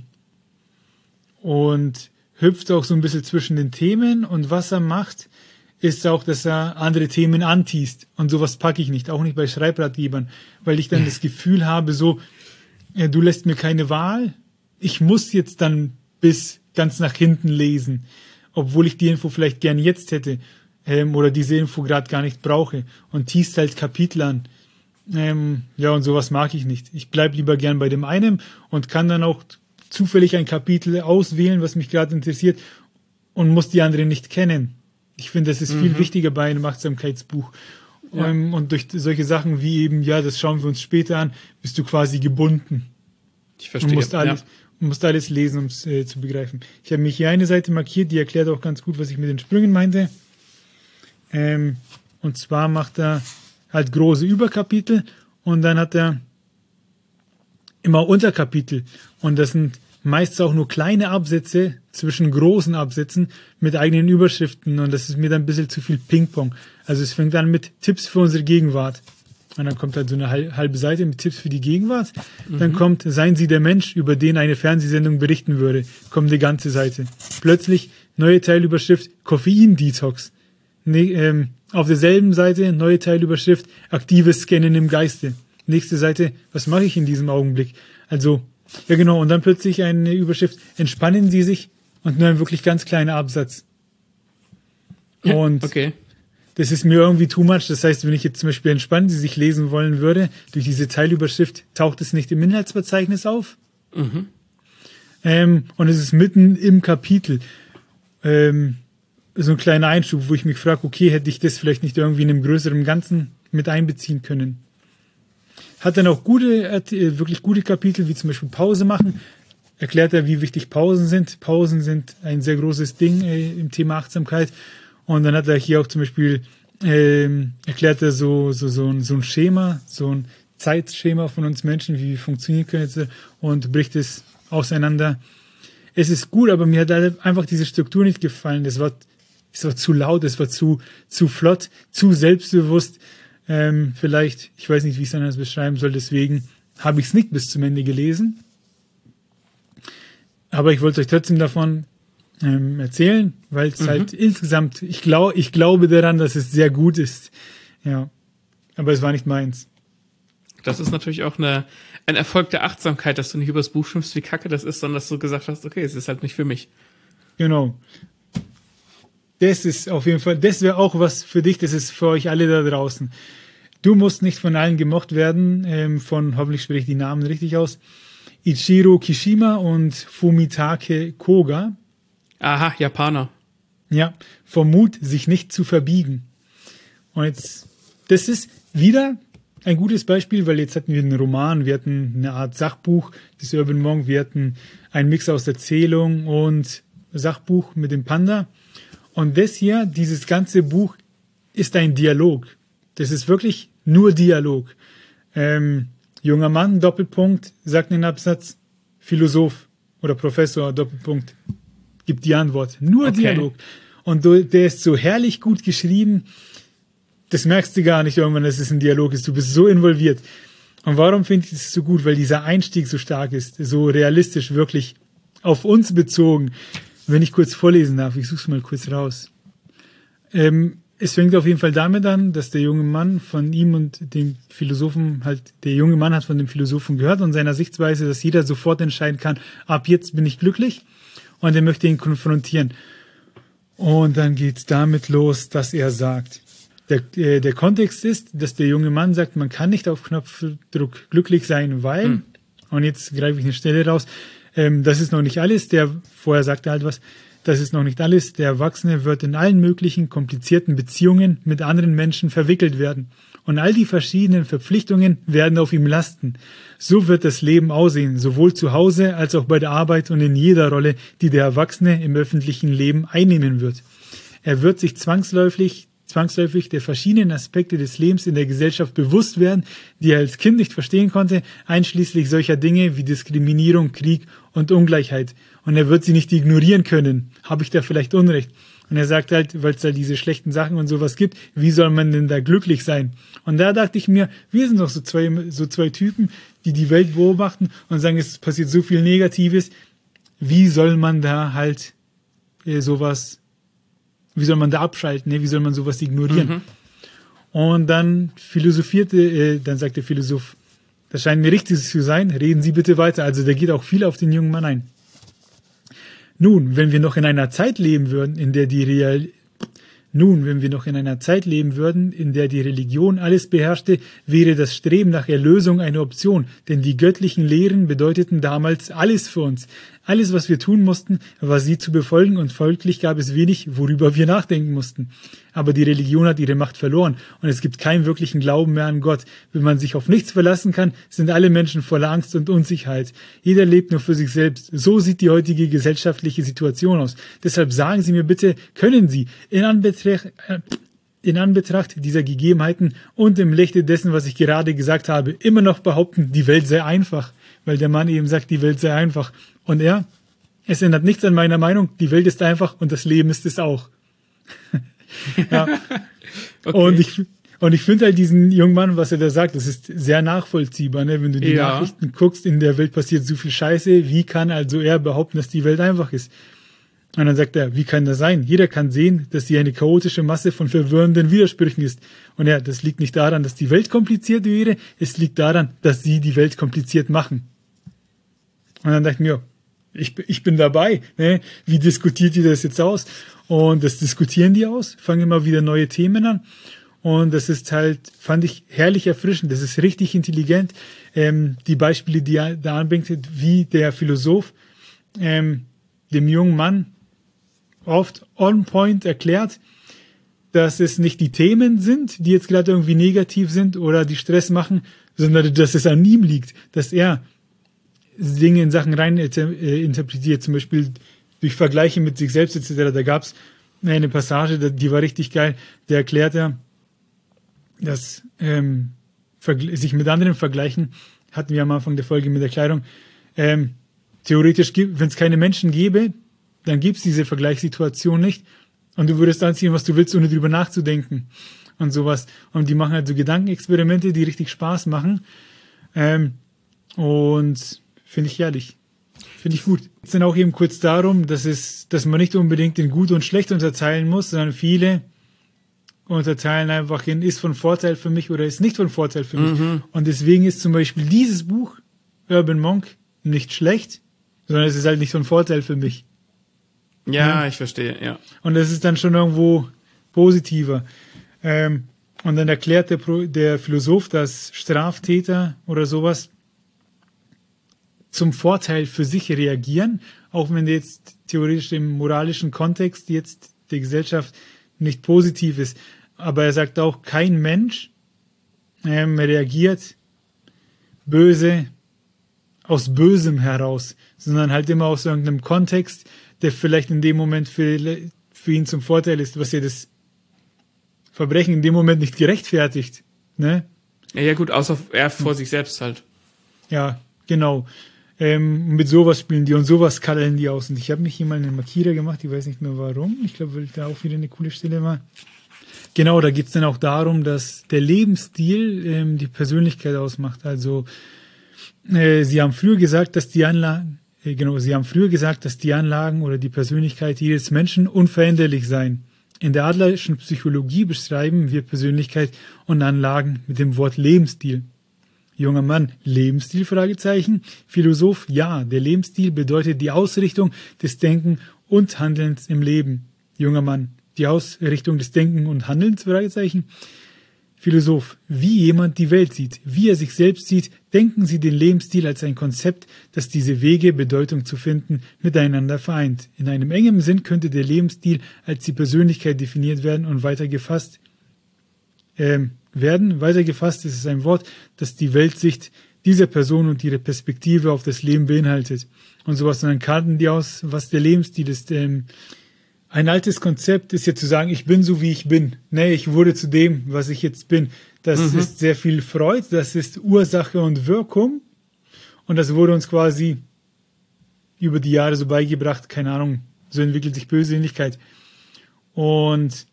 und hüpft auch so ein bisschen zwischen den Themen und was er macht, ist auch, dass er andere Themen anteast und sowas packe ich nicht, auch nicht bei Schreibratgebern, weil ich dann das Gefühl habe, so, ja, du lässt mir keine Wahl, ich muss jetzt dann bis ganz nach hinten lesen, obwohl ich die Info vielleicht gern jetzt hätte ähm, oder diese Info gerade gar nicht brauche und teast halt Kapitel an. Ähm, ja, und sowas mag ich nicht. Ich bleib lieber gern bei dem einen und kann dann auch zufällig ein Kapitel auswählen, was mich gerade interessiert und muss die anderen nicht kennen. Ich finde, das ist mhm. viel wichtiger bei einem Achtsamkeitsbuch. Ja. Um, und durch solche Sachen wie eben, ja, das schauen wir uns später an, bist du quasi gebunden. Ich verstehe. Und musst alles, ja. musst alles lesen, um es äh, zu begreifen. Ich habe mich hier eine Seite markiert, die erklärt auch ganz gut, was ich mit den Sprüngen meinte. Ähm, und zwar macht er halt große Überkapitel und dann hat er immer Unterkapitel und das sind meist auch nur kleine Absätze zwischen großen Absätzen mit eigenen Überschriften und das ist mir dann ein bisschen zu viel Ping-Pong. Also es fängt an mit Tipps für unsere Gegenwart und dann kommt halt so eine halbe Seite mit Tipps für die Gegenwart. Mhm. Dann kommt, seien Sie der Mensch, über den eine Fernsehsendung berichten würde. Kommt eine ganze Seite. Plötzlich neue Teilüberschrift Koffein-Detox. Nee, ähm, auf derselben Seite neue Teilüberschrift aktives Scannen im Geiste. Nächste Seite, was mache ich in diesem Augenblick? Also, ja genau, und dann plötzlich eine Überschrift, entspannen Sie sich und nur ein wirklich ganz kleiner Absatz. Und okay. Das ist mir irgendwie too much. Das heißt, wenn ich jetzt zum Beispiel entspannen Sie sich lesen wollen würde, durch diese Teilüberschrift taucht es nicht im Inhaltsverzeichnis auf. Mhm. Ähm, und es ist mitten im Kapitel. Ähm, so ein kleiner Einschub, wo ich mich frage, okay, hätte ich das vielleicht nicht irgendwie in einem größeren Ganzen mit einbeziehen können? Hat dann auch gute, wirklich gute Kapitel, wie zum Beispiel Pause machen. Erklärt er, wie wichtig Pausen sind. Pausen sind ein sehr großes Ding äh, im Thema Achtsamkeit. Und dann hat er hier auch zum Beispiel, ähm, erklärt er so, so, so, ein, so ein Schema, so ein Zeitschema von uns Menschen, wie wir funktionieren können jetzt, und bricht es auseinander. Es ist gut, aber mir hat halt einfach diese Struktur nicht gefallen. Es war, es war zu laut, es war zu, zu flott, zu selbstbewusst. Ähm, vielleicht, ich weiß nicht, wie ich es anders beschreiben soll, deswegen habe ich es nicht bis zum Ende gelesen. Aber ich wollte euch trotzdem davon ähm, erzählen, weil es mhm. halt insgesamt, ich glaube, ich glaube daran, dass es sehr gut ist. Ja, aber es war nicht meins. Das ist natürlich auch eine, ein Erfolg der Achtsamkeit, dass du nicht über das Buch schimpfst, wie kacke das ist, sondern dass du gesagt hast, okay, es ist halt nicht für mich. Genau. Das ist auf jeden Fall, das wäre auch was für dich, das ist für euch alle da draußen. Du musst nicht von allen gemocht werden, ähm, von, hoffentlich spreche ich die Namen richtig aus, Ichiro Kishima und Fumitake Koga. Aha, Japaner. Ja, vom Mut, sich nicht zu verbiegen. Und jetzt, das ist wieder ein gutes Beispiel, weil jetzt hatten wir einen Roman, wir hatten eine Art Sachbuch, das Urban Monk, wir hatten einen Mix aus Erzählung und Sachbuch mit dem Panda. Und das hier, dieses ganze Buch, ist ein Dialog. Das ist wirklich nur Dialog. Ähm, junger Mann, Doppelpunkt, sagt in den Absatz, Philosoph oder Professor, Doppelpunkt, gibt die Antwort. Nur okay. Dialog. Und du, der ist so herrlich gut geschrieben, das merkst du gar nicht irgendwann, dass es ein Dialog ist. Du bist so involviert. Und warum finde ich das so gut? Weil dieser Einstieg so stark ist, so realistisch, wirklich auf uns bezogen. Wenn ich kurz vorlesen darf, ich suche es mal kurz raus. Ähm, es fängt auf jeden Fall damit an, dass der junge Mann von ihm und dem Philosophen halt, der junge Mann hat von dem Philosophen gehört und seiner Sichtweise, dass jeder sofort entscheiden kann, ab jetzt bin ich glücklich, und er möchte ihn konfrontieren. Und dann geht's damit los, dass er sagt, der, äh, der Kontext ist, dass der junge Mann sagt, man kann nicht auf Knopfdruck glücklich sein, weil, hm. und jetzt greife ich eine Stelle raus, ähm, das ist noch nicht alles, der, vorher sagte halt was, das ist noch nicht alles, der Erwachsene wird in allen möglichen komplizierten Beziehungen mit anderen Menschen verwickelt werden. Und all die verschiedenen Verpflichtungen werden auf ihm lasten. So wird das Leben aussehen, sowohl zu Hause als auch bei der Arbeit und in jeder Rolle, die der Erwachsene im öffentlichen Leben einnehmen wird. Er wird sich zwangsläufig, zwangsläufig der verschiedenen Aspekte des Lebens in der Gesellschaft bewusst werden, die er als Kind nicht verstehen konnte, einschließlich solcher Dinge wie Diskriminierung, Krieg und Ungleichheit. Und er wird sie nicht ignorieren können. Habe ich da vielleicht Unrecht? Und er sagt halt, weil es halt diese schlechten Sachen und sowas gibt, wie soll man denn da glücklich sein? Und da dachte ich mir, wir sind doch so zwei, so zwei Typen, die die Welt beobachten und sagen, es passiert so viel Negatives. Wie soll man da halt äh, sowas, wie soll man da abschalten? Ne? Wie soll man sowas ignorieren? Mhm. Und dann philosophierte, äh, dann sagt der Philosoph, das scheint mir richtig zu sein, reden Sie bitte weiter. Also der geht auch viel auf den jungen Mann ein. Nun, wenn wir noch in einer Zeit leben würden, in der die Real Nun, wenn wir noch in einer Zeit leben würden, in der die Religion alles beherrschte, wäre das Streben nach Erlösung eine Option, denn die göttlichen Lehren bedeuteten damals alles für uns. Alles, was wir tun mussten, war sie zu befolgen, und folglich gab es wenig, worüber wir nachdenken mussten. Aber die Religion hat ihre Macht verloren und es gibt keinen wirklichen Glauben mehr an Gott. Wenn man sich auf nichts verlassen kann, sind alle Menschen voller Angst und Unsicherheit. Jeder lebt nur für sich selbst. So sieht die heutige gesellschaftliche Situation aus. Deshalb sagen Sie mir bitte, können Sie in Anbetracht, äh, in Anbetracht dieser Gegebenheiten und im Lichte dessen, was ich gerade gesagt habe, immer noch behaupten, die Welt sei einfach? Weil der Mann eben sagt, die Welt sei einfach. Und er, es ändert nichts an meiner Meinung, die Welt ist einfach und das Leben ist es auch. Ja. Okay. Und ich, und ich finde halt diesen jungen Mann, was er da sagt, das ist sehr nachvollziehbar, ne? Wenn du die ja. Nachrichten guckst, in der Welt passiert so viel Scheiße, wie kann also er behaupten, dass die Welt einfach ist? Und dann sagt er, wie kann das sein? Jeder kann sehen, dass sie eine chaotische Masse von verwirrenden Widersprüchen ist. Und ja, das liegt nicht daran, dass die Welt kompliziert wäre, es liegt daran, dass sie die Welt kompliziert machen. Und dann dachte ich mir, ich, ich bin dabei, ne? Wie diskutiert ihr das jetzt aus? Und das diskutieren die aus, fangen immer wieder neue Themen an. Und das ist halt, fand ich herrlich erfrischend, das ist richtig intelligent. Ähm, die Beispiele, die er da anbringt, wie der Philosoph ähm, dem jungen Mann oft on point erklärt, dass es nicht die Themen sind, die jetzt gerade irgendwie negativ sind oder die Stress machen, sondern dass es an ihm liegt, dass er Dinge in Sachen rein äh, interpretiert, zum Beispiel durch Vergleiche mit sich selbst et cetera. Da gab es eine Passage, die war richtig geil, der erklärt er, dass ähm, sich mit anderen vergleichen, hatten wir am Anfang der Folge mit Erklärung, ähm, theoretisch, wenn es keine Menschen gäbe, dann gäbe es diese Vergleichssituation nicht und du würdest anziehen, was du willst, ohne drüber nachzudenken und sowas. Und die machen halt so Gedankenexperimente, die richtig Spaß machen. Ähm, und finde ich herrlich. Finde ich gut. Es ist dann auch eben kurz darum, dass es, dass man nicht unbedingt in gut und schlecht unterteilen muss, sondern viele unterteilen einfach in ist von Vorteil für mich oder ist nicht von Vorteil für mich. Mhm. Und deswegen ist zum Beispiel dieses Buch, Urban Monk, nicht schlecht, sondern es ist halt nicht von Vorteil für mich. Ja, ja, ich verstehe, ja. Und das ist dann schon irgendwo positiver. Ähm, und dann erklärt der, Pro, der Philosoph, dass Straftäter oder sowas zum Vorteil für sich reagieren, auch wenn jetzt theoretisch im moralischen Kontext jetzt der Gesellschaft nicht positiv ist. Aber er sagt auch, kein Mensch ähm, reagiert böse aus Bösem heraus, sondern halt immer aus irgendeinem Kontext, der vielleicht in dem Moment für, für ihn zum Vorteil ist, was ja das Verbrechen in dem Moment nicht gerechtfertigt. Ne? Ja, ja gut, außer er vor sich selbst halt. Ja, genau. Ähm, mit sowas spielen die und sowas kaddeln die aus. Und ich habe mich hier mal eine Markierer gemacht, ich weiß nicht mehr warum. Ich glaube, weil da auch wieder eine coole Stelle war. Genau, da geht's dann auch darum, dass der Lebensstil ähm, die Persönlichkeit ausmacht. Also äh, sie haben früher gesagt, dass die Anlagen, äh, genau, sie haben früher gesagt, dass die Anlagen oder die Persönlichkeit jedes Menschen unveränderlich seien. In der adlerischen Psychologie beschreiben wir Persönlichkeit und Anlagen mit dem Wort Lebensstil. Junger Mann, Lebensstil? Fragezeichen. Philosoph, ja, der Lebensstil bedeutet die Ausrichtung des Denken und Handelns im Leben. Junger Mann, die Ausrichtung des Denken und Handelns? Fragezeichen. Philosoph, wie jemand die Welt sieht, wie er sich selbst sieht, denken Sie den Lebensstil als ein Konzept, das diese Wege, Bedeutung zu finden, miteinander vereint. In einem engen Sinn könnte der Lebensstil als die Persönlichkeit definiert werden und weiter gefasst ähm, werden. Weiter gefasst ist es ein Wort, das die Weltsicht dieser Person und ihre Perspektive auf das Leben beinhaltet. Und sowas. Und dann karten die aus, was der Lebensstil ist. Ähm, Ein altes Konzept ist ja zu sagen, ich bin so, wie ich bin. Nee, ich wurde zu dem, was ich jetzt bin. Das mhm. ist sehr viel Freud, das ist Ursache und Wirkung. Und das wurde uns quasi über die Jahre so beigebracht, keine Ahnung, so entwickelt sich Persönlichkeit. Und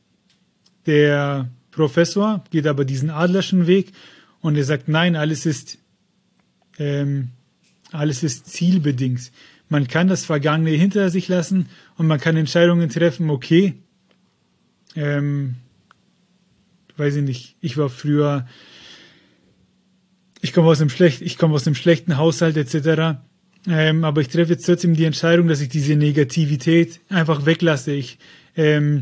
der Professor geht aber diesen adlerschen Weg und er sagt, nein, alles ist, ähm, alles ist zielbedingt. Man kann das Vergangene hinter sich lassen und man kann Entscheidungen treffen, okay, ähm, weiß ich nicht, ich war früher, ich komme aus einem schlecht, ich komme aus einem schlechten Haushalt et cetera. Ähm, aber ich treffe jetzt trotzdem die Entscheidung, dass ich diese Negativität einfach weglasse. Ich, ähm,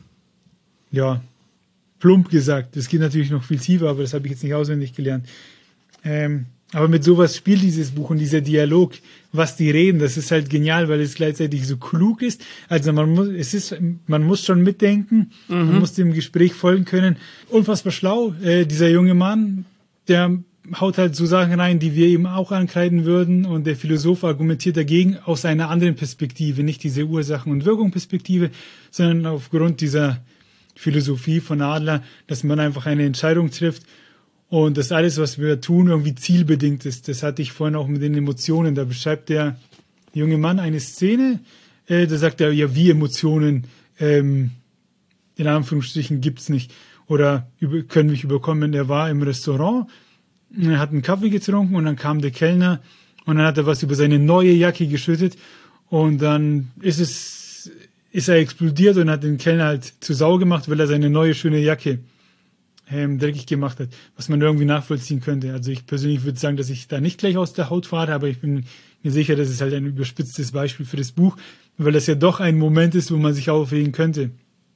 ja, plump gesagt, das geht natürlich noch viel tiefer, aber das habe ich jetzt nicht auswendig gelernt. Ähm, Aber mit sowas spielt dieses Buch und dieser Dialog, was die reden, das ist halt genial, weil es gleichzeitig so klug ist. Also man muss, es ist, man muss schon mitdenken, mhm. man muss dem Gespräch folgen können. Unfassbar schlau, äh, dieser junge Mann, der haut halt so Sachen rein, die wir ihm auch ankreiden würden, und der Philosoph argumentiert dagegen aus einer anderen Perspektive, nicht diese Ursachen- und Wirkungsperspektive, sondern aufgrund dieser Philosophie von Adler, dass man einfach eine Entscheidung trifft. Und das alles, was wir tun, irgendwie zielbedingt ist. Das hatte ich vorhin auch mit den Emotionen. Da beschreibt der junge Mann eine Szene, äh, da sagt er, ja, wie Emotionen ähm, in Anführungsstrichen gibt's nicht. Oder über, können mich überkommen. Er war im Restaurant, er hat einen Kaffee getrunken und dann kam der Kellner und dann hat er was über seine neue Jacke geschüttet und dann ist es, ist er explodiert und hat den Kellner halt zu Sau gemacht, weil er seine neue schöne Jacke Ähm, dreckig gemacht hat, was man irgendwie nachvollziehen könnte. Also ich persönlich würde sagen, dass ich da nicht gleich aus der Haut fahre, aber ich bin mir sicher, das ist halt ein überspitztes Beispiel für das Buch, weil das ja doch ein Moment ist, wo man sich aufregen könnte.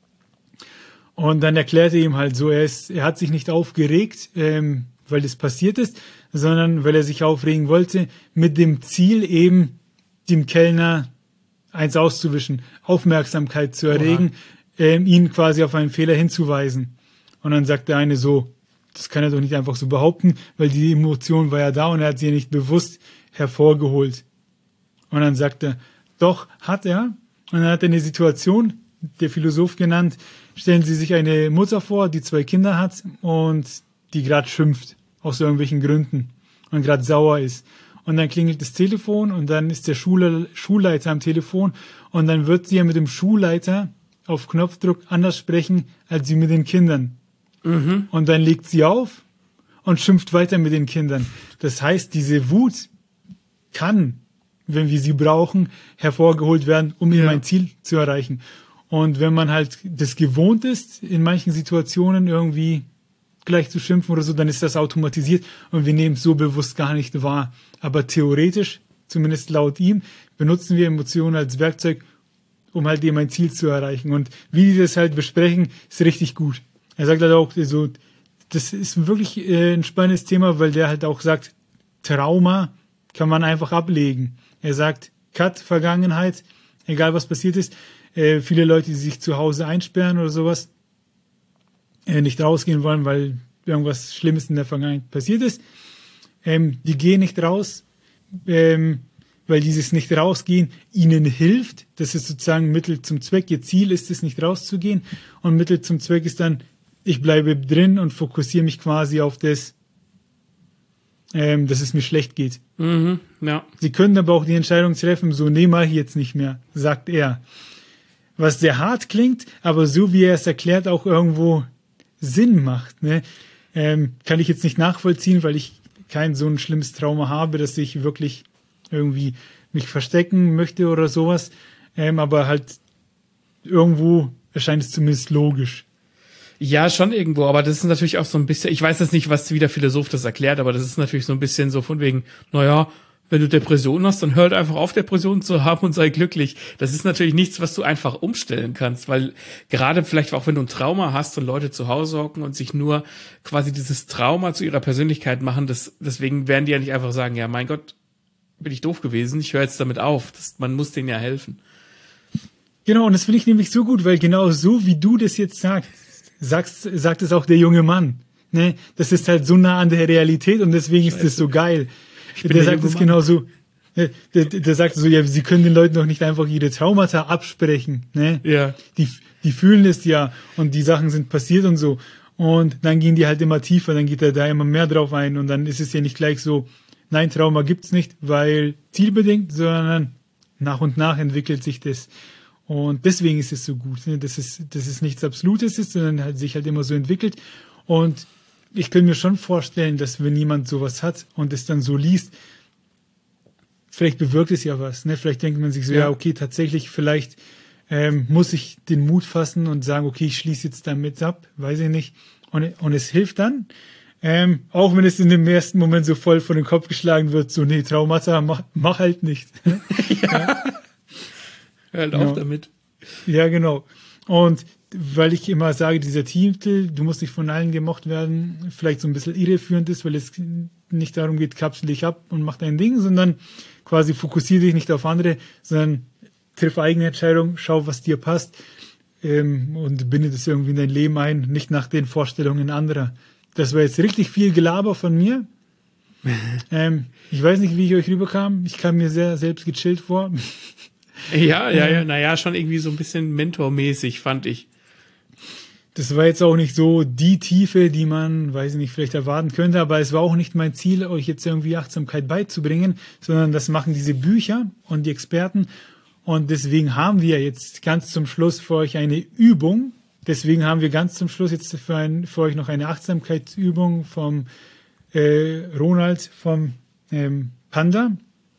Und dann erklärte er ihm halt so, er, ist, er hat sich nicht aufgeregt, ähm, weil das passiert ist, sondern weil er sich aufregen wollte, mit dem Ziel eben, dem Kellner eins auszuwischen, Aufmerksamkeit zu erregen, ähm, ihn quasi auf einen Fehler hinzuweisen. Und dann sagt der eine so, das kann er doch nicht einfach so behaupten, weil die Emotion war ja da und er hat sie ja nicht bewusst hervorgeholt. Und dann sagt er, doch, hat er. Und dann hat er eine Situation, der Philosoph genannt, stellen Sie sich eine Mutter vor, die zwei Kinder hat und die gerade schimpft, aus irgendwelchen Gründen und gerade sauer ist. Und dann klingelt das Telefon und dann ist der Schule, Schulleiter am Telefon und dann wird sie ja mit dem Schulleiter auf Knopfdruck anders sprechen, als sie mit den Kindern. Mhm. Und dann legt sie auf und schimpft weiter mit den Kindern. Das heißt, diese Wut kann, wenn wir sie brauchen, hervorgeholt werden, um ja. eben ein Ziel zu erreichen. Und wenn man halt das gewohnt ist, in manchen Situationen irgendwie gleich zu schimpfen oder so, dann ist das automatisiert und wir nehmen es so bewusst gar nicht wahr. Aber theoretisch, zumindest laut ihm, benutzen wir Emotionen als Werkzeug, um halt eben ein Ziel zu erreichen. Und wie die das halt besprechen, ist richtig gut. Er sagt halt auch so, das ist wirklich äh, ein spannendes Thema, weil der halt auch sagt, Trauma kann man einfach ablegen. Er sagt, Cut, Vergangenheit, egal was passiert ist. Äh, viele Leute, die sich zu Hause einsperren oder sowas, äh, nicht rausgehen wollen, weil irgendwas Schlimmes in der Vergangenheit passiert ist, ähm, die gehen nicht raus, ähm, weil dieses nicht rausgehen ihnen hilft. Das ist sozusagen Mittel zum Zweck. Ihr Ziel ist es, nicht rauszugehen. Und Mittel zum Zweck ist dann, ich bleibe drin und fokussiere mich quasi auf das, ähm, dass es mir schlecht geht. Mhm, ja. Sie können aber auch die Entscheidung treffen, so, nee, mach ich jetzt nicht mehr, sagt er. Was sehr hart klingt, aber so wie er es erklärt, auch irgendwo Sinn macht. Ne? Ähm, kann ich jetzt nicht nachvollziehen, weil ich kein so ein schlimmes Trauma habe, dass ich wirklich irgendwie mich verstecken möchte oder sowas. Ähm, aber halt irgendwo erscheint es zumindest logisch. Ja, schon irgendwo, aber das ist natürlich auch so ein bisschen, ich weiß jetzt nicht, was wie der Philosoph das erklärt, aber das ist natürlich so ein bisschen so von wegen, naja, wenn du Depressionen hast, dann hör halt einfach auf, Depressionen zu haben und sei glücklich. Das ist natürlich nichts, was du einfach umstellen kannst, weil gerade vielleicht auch, wenn du ein Trauma hast und Leute zu Hause hocken und sich nur quasi dieses Trauma zu ihrer Persönlichkeit machen, das, deswegen werden die ja nicht einfach sagen, ja, mein Gott, bin ich doof gewesen, ich höre jetzt damit auf. Das, man muss denen ja helfen. Genau, und das finde ich nämlich so gut, weil genau so, wie du das jetzt sagst, sagst, sagt es auch der junge Mann. Ne? Das ist halt so nah an der Realität und deswegen Scheiße. Ist das so geil. Der, der sagt es genau so. Der, der, der sagt so, ja, sie können den Leuten doch nicht einfach ihre Traumata absprechen. Ne? Ja. Die, die fühlen es ja und die Sachen sind passiert und so. Und dann gehen die halt immer tiefer, dann geht er da immer mehr drauf ein und dann ist es ja nicht gleich so, nein, Trauma gibt's nicht, weil zielbedingt, sondern nach und nach entwickelt sich das. Und deswegen ist es so gut, ne? dass es, dass es nichts Absolutes ist, sondern halt sich halt immer so entwickelt. Und ich kann mir schon vorstellen, dass wenn jemand sowas hat und es dann so liest, vielleicht bewirkt es ja was. Ne? Vielleicht denkt man sich so, ja, ja okay, tatsächlich, vielleicht ähm, muss ich den Mut fassen und sagen, okay, ich schließe jetzt damit ab, weiß ich nicht. Und, und es hilft dann. Ähm, auch wenn es in dem ersten Moment so voll vor den Kopf geschlagen wird, so, nee, Traumata, mach, mach halt nicht. Ja. Hör halt auf ja. damit. Ja, genau. Und weil ich immer sage, dieser Titel, du musst nicht von allen gemocht werden, vielleicht so ein bisschen irreführend ist, weil es nicht darum geht, kapsel dich ab und mach dein Ding, sondern quasi fokussiere dich nicht auf andere, sondern triff eigene Entscheidungen, schau, was dir passt ähm, und binde das irgendwie in dein Leben ein, nicht nach den Vorstellungen anderer. Das war jetzt richtig viel Gelaber von mir. ähm, ich weiß nicht, wie ich euch rüberkam. Ich kam mir sehr selbst gechillt vor. Ja, ja, ja, naja, schon irgendwie so ein bisschen mentormäßig, fand ich. Das war jetzt auch nicht so die Tiefe, die man, weiß ich nicht, vielleicht erwarten könnte, aber es war auch nicht mein Ziel, euch jetzt irgendwie Achtsamkeit beizubringen, sondern das machen diese Bücher und die Experten. Und deswegen haben wir jetzt ganz zum Schluss für euch eine Übung. Deswegen haben wir ganz zum Schluss jetzt für, ein, für euch noch eine Achtsamkeitsübung vom äh, Ronald vom ähm, Panda.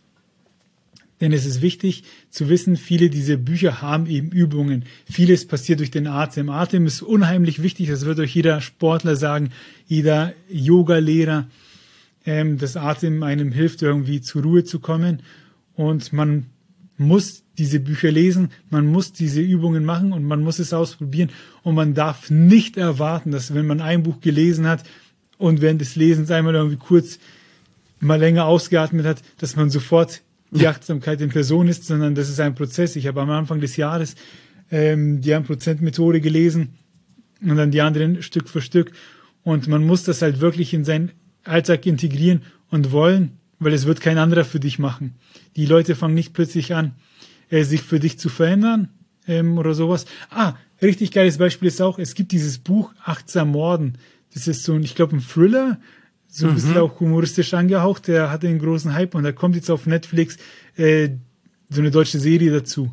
Denn es ist wichtig zu wissen, viele dieser Bücher haben eben Übungen. Vieles passiert durch den Atem. Atem ist unheimlich wichtig, das wird euch jeder Sportler sagen, jeder Yoga-Lehrer, ähm, dass Atem einem hilft, irgendwie zur Ruhe zu kommen. Und man muss diese Bücher lesen, man muss diese Übungen machen und man muss es ausprobieren. Und man darf nicht erwarten, dass wenn man ein Buch gelesen hat und während des Lesens einmal irgendwie kurz mal länger ausgeatmet hat, dass man sofort die Achtsamkeit in Person ist, sondern das ist ein Prozess. Ich habe am Anfang des Jahres ähm, die ein-Prozent-Methode gelesen und dann die anderen Stück für Stück. Und man muss das halt wirklich in seinen Alltag integrieren und wollen, weil es wird kein anderer für dich machen. Die Leute fangen nicht plötzlich an, äh, sich für dich zu verändern ähm, oder sowas. Ah, richtig geiles Beispiel ist auch, es gibt dieses Buch Achtsam Morden. Das ist so ein, ich glaube, ein Thriller, so ein bisschen mhm. auch humoristisch angehaucht. Der hatte einen großen Hype und da kommt jetzt auf Netflix äh, so eine deutsche Serie dazu.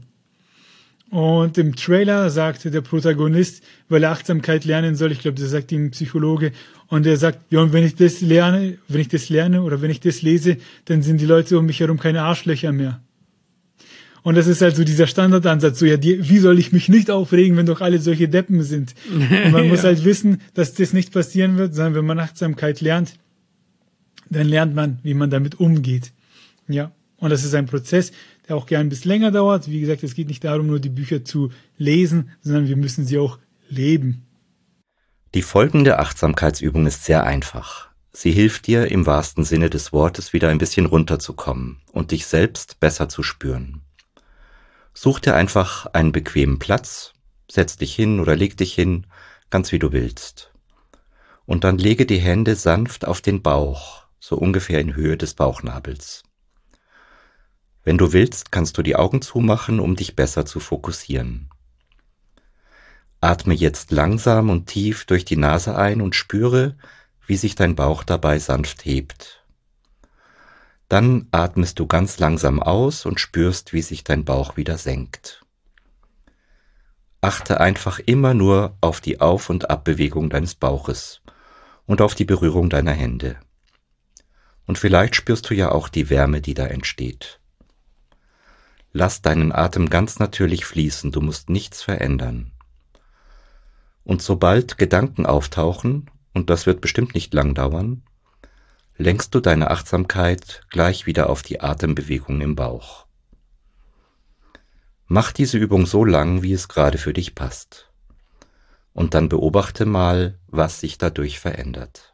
Und im Trailer sagte der Protagonist, weil er Achtsamkeit lernen soll, ich glaube, das sagt ihm ein Psychologe, und er sagt, ja, und wenn ich das lerne, wenn ich das lerne oder wenn ich das lese, dann sind die Leute um mich herum keine Arschlöcher mehr. Und das ist halt so dieser Standardansatz, so, ja, die, wie soll ich mich nicht aufregen, wenn doch alle solche Deppen sind? Und man ja. muss halt wissen, dass das nicht passieren wird, sondern wenn man Achtsamkeit lernt, dann lernt man, wie man damit umgeht. Ja, und das ist ein Prozess, der auch gern ein bisschen länger dauert. Wie gesagt, es geht nicht darum, nur die Bücher zu lesen, sondern wir müssen sie auch leben. Die folgende Achtsamkeitsübung ist sehr einfach. Sie hilft dir, im wahrsten Sinne des Wortes wieder ein bisschen runterzukommen und dich selbst besser zu spüren. Such dir einfach einen bequemen Platz, setz dich hin oder leg dich hin, ganz wie du willst. Und dann lege die Hände sanft auf den Bauch, so ungefähr in Höhe des Bauchnabels. Wenn du willst, kannst du die Augen zumachen, um dich besser zu fokussieren. Atme jetzt langsam und tief durch die Nase ein und spüre, wie sich dein Bauch dabei sanft hebt. Dann atmest du ganz langsam aus und spürst, wie sich dein Bauch wieder senkt. Achte einfach immer nur auf die Auf- und Abbewegung deines Bauches und auf die Berührung deiner Hände. Und vielleicht spürst du ja auch die Wärme, die da entsteht. Lass deinen Atem ganz natürlich fließen, du musst nichts verändern. Und sobald Gedanken auftauchen, und das wird bestimmt nicht lang dauern, lenkst du deine Achtsamkeit gleich wieder auf die Atembewegung im Bauch. Mach diese Übung so lang, wie es gerade für dich passt. Und dann beobachte mal, was sich dadurch verändert.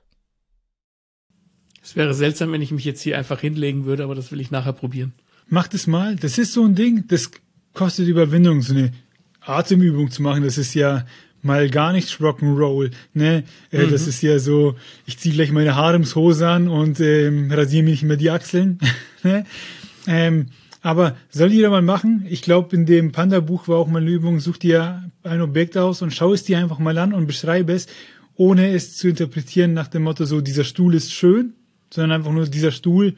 Es wäre seltsam, wenn ich mich jetzt hier einfach hinlegen würde, aber das will ich nachher probieren. Mach das mal. Das ist so ein Ding, das kostet Überwindung, so eine Atemübung zu machen. Das ist ja mal gar nicht Rock'n'Roll, ne? Äh, Mhm. Das ist ja so, ich ziehe gleich meine Haremshose an und ähm, rasiere mir nicht mehr die Achseln. ne? ähm, aber soll jeder mal machen. Ich glaube, in dem Panda-Buch war auch mal eine Übung, such dir ein Objekt aus und schau es dir einfach mal an und beschreibe es, ohne es zu interpretieren nach dem Motto so, dieser Stuhl ist schön, sondern einfach nur, dieser Stuhl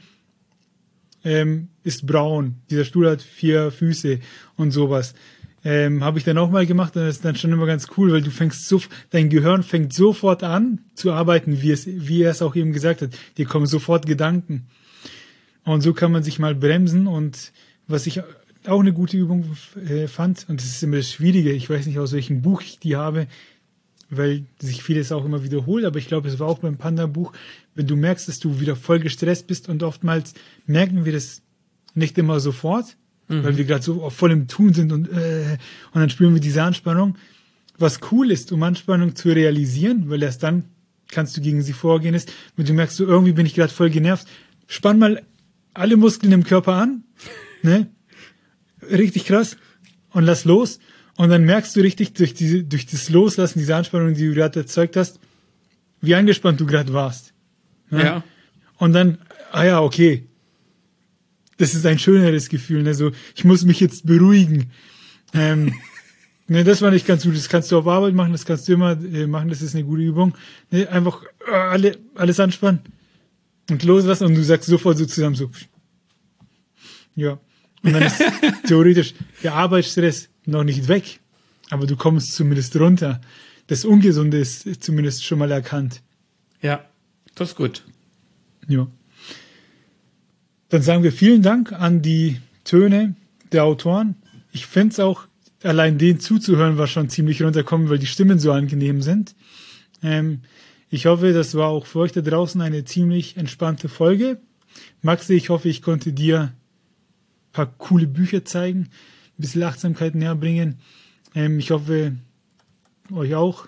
ähm, ist braun, dieser Stuhl hat vier Füße und sowas. Ähm, habe ich dann auch mal gemacht und das ist dann schon immer ganz cool, weil du fängst so, dein Gehirn fängt sofort an zu arbeiten, wie es, wie er es auch eben gesagt hat. Dir kommen sofort Gedanken. Und so kann man sich mal bremsen und was ich auch eine gute Übung äh, fand, und das ist immer das Schwierige, ich weiß nicht, aus welchem Buch ich die habe, weil sich vieles auch immer wiederholt, aber ich glaube, es war auch beim Panda-Buch, wenn du merkst, dass du wieder voll gestresst bist und oftmals merken wir das nicht immer sofort, mhm. weil wir gerade so voll im Tun sind und, äh, und dann spüren wir diese Anspannung. Was cool ist, um Anspannung zu realisieren, weil erst dann kannst du gegen sie vorgehen, ist, wenn du merkst, so irgendwie bin ich gerade voll genervt, spann mal alle Muskeln im Körper an, ne? Richtig krass, und lass los. Und dann merkst du richtig durch diese, durch das Loslassen, diese Anspannung, die du gerade erzeugt hast, wie angespannt du gerade warst. Ne? Ja. Und dann, ah ja, okay. Das ist ein schöneres Gefühl, ne? So, ich muss mich jetzt beruhigen. Ähm, ne, das war nicht ganz gut. Das kannst du auf Arbeit machen, das kannst du immer äh, machen, das ist eine gute Übung. Ne, einfach äh, alle, alles anspannen und loslassen und du sagst sofort so zusammen so, ja. Und dann ist theoretisch der Arbeitsstress noch nicht weg, aber du kommst zumindest runter. Das Ungesunde ist zumindest schon mal erkannt. Ja, das ist gut. Ja. Dann sagen wir vielen Dank an die Töne der Autoren. Ich finde es auch, allein denen zuzuhören, war schon ziemlich runterkommen, weil die Stimmen so angenehm sind. Ähm, ich hoffe, das war auch für euch da draußen eine ziemlich entspannte Folge. Maxi, ich hoffe, ich konnte dir ein paar coole Bücher zeigen, ein bisschen Achtsamkeit näher bringen. Ähm, ich hoffe, euch auch.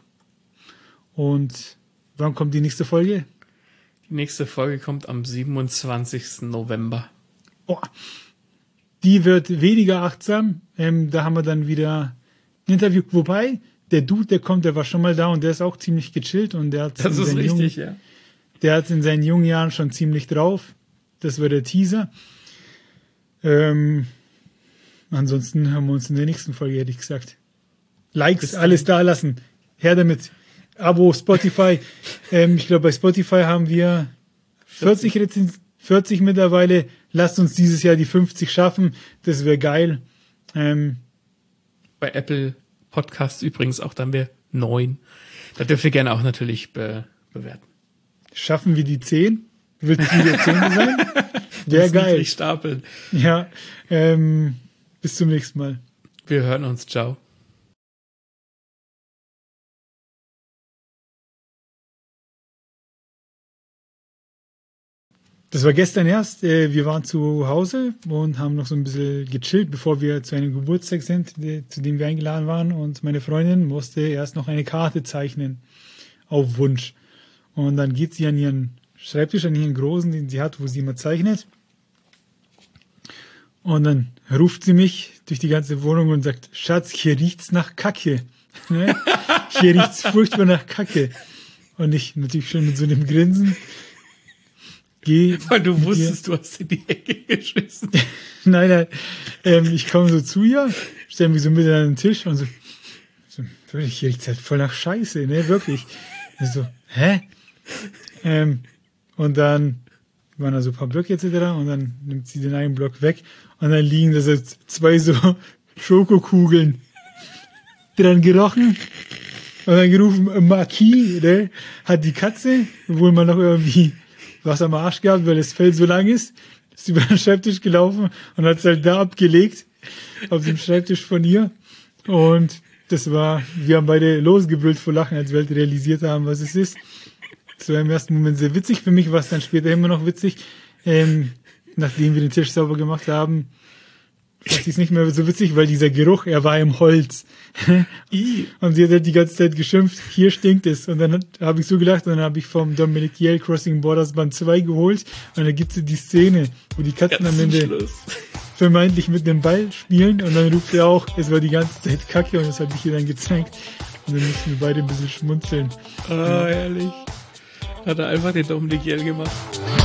Und wann kommt die nächste Folge? Die nächste Folge kommt am siebenundzwanzigsten November. Oh, die wird weniger achtsam. Ähm, da haben wir dann wieder ein Interview. Wobei, der Dude, der kommt, der war schon mal da und der ist auch ziemlich gechillt. Und der hat Das ist richtig, jungen, ja. Der hat in seinen jungen Jahren schon ziemlich drauf. Das war der Teaser. Ähm, ansonsten hören wir uns in der nächsten Folge, hätte ich gesagt. Likes, alles da lassen. Her damit. Abo, Spotify. ähm, ich glaube, bei Spotify haben wir vierzig, Rezensionen, vierzig mittlerweile. Lasst uns dieses Jahr die fünfzig schaffen. Das wäre geil. Ähm, Bei Apple Podcasts übrigens auch dann wir neun. Da dürft ihr gerne auch natürlich be bewerten. schaffen wir die zehn? Willst du die zehn sein? Wäre geil. Nicht stapeln. Ja, ähm, bis zum nächsten Mal. Wir hören uns. Ciao. Das war gestern erst. äh, Wir waren zu Hause und haben noch so ein bisschen gechillt, bevor wir zu einem Geburtstag sind, äh, zu dem wir eingeladen waren. Und meine Freundin musste erst noch eine Karte zeichnen. Auf Wunsch. Und dann geht sie an ihren Schreibtisch, an ihren großen, den sie hat, wo sie immer zeichnet. Und dann ruft sie mich durch die ganze Wohnung und sagt, Schatz, hier riecht's nach Kacke. Ne? Hier riecht's furchtbar nach Kacke. Und ich natürlich schon mit so einem Grinsen. geh. Weil du wusstest, du hast in die Ecke geschissen. Nein, nein. Ähm, ich komme so zu ihr, stelle mich so mit an den Tisch und so, so wirklich, hier riecht's halt voll nach Scheiße, ne, wirklich. Und so, hä? Ähm, und dann waren da so ein paar Blöcke et cetera und dann nimmt sie den einen Block weg und dann liegen da so zwei so Schokokugeln dran gerochen und dann gerufen, Marquis, ne, hat die Katze, obwohl man noch irgendwie was am Arsch gehabt, weil das Fell so lang ist, ist über den Schreibtisch gelaufen und hat es halt da abgelegt, auf dem Schreibtisch von ihr. Und das war, wir haben beide losgebrüllt vor Lachen, als wir halt realisiert haben, was es ist. Das war im ersten Moment sehr witzig, für mich war es dann später immer noch witzig. Ähm, nachdem wir den Tisch sauber gemacht haben, fand ich es nicht mehr so witzig, weil dieser Geruch, er war im Holz. Und sie hat halt die ganze Zeit geschimpft, hier stinkt es. Und dann habe ich so gelacht und dann habe ich vom Dominic Yale Crossing Borders Band zwei geholt und dann gibt es die Szene, wo die Katzen am Ende Schluss. vermeintlich mit dem Ball spielen und dann ruft er auch, es war die ganze Zeit Kacke und das habe ich ihr dann gezeigt. Und dann mussten wir beide ein bisschen schmunzeln. Ah, ja. Ehrlich. Hat er einfach den Dominic Yale gemacht.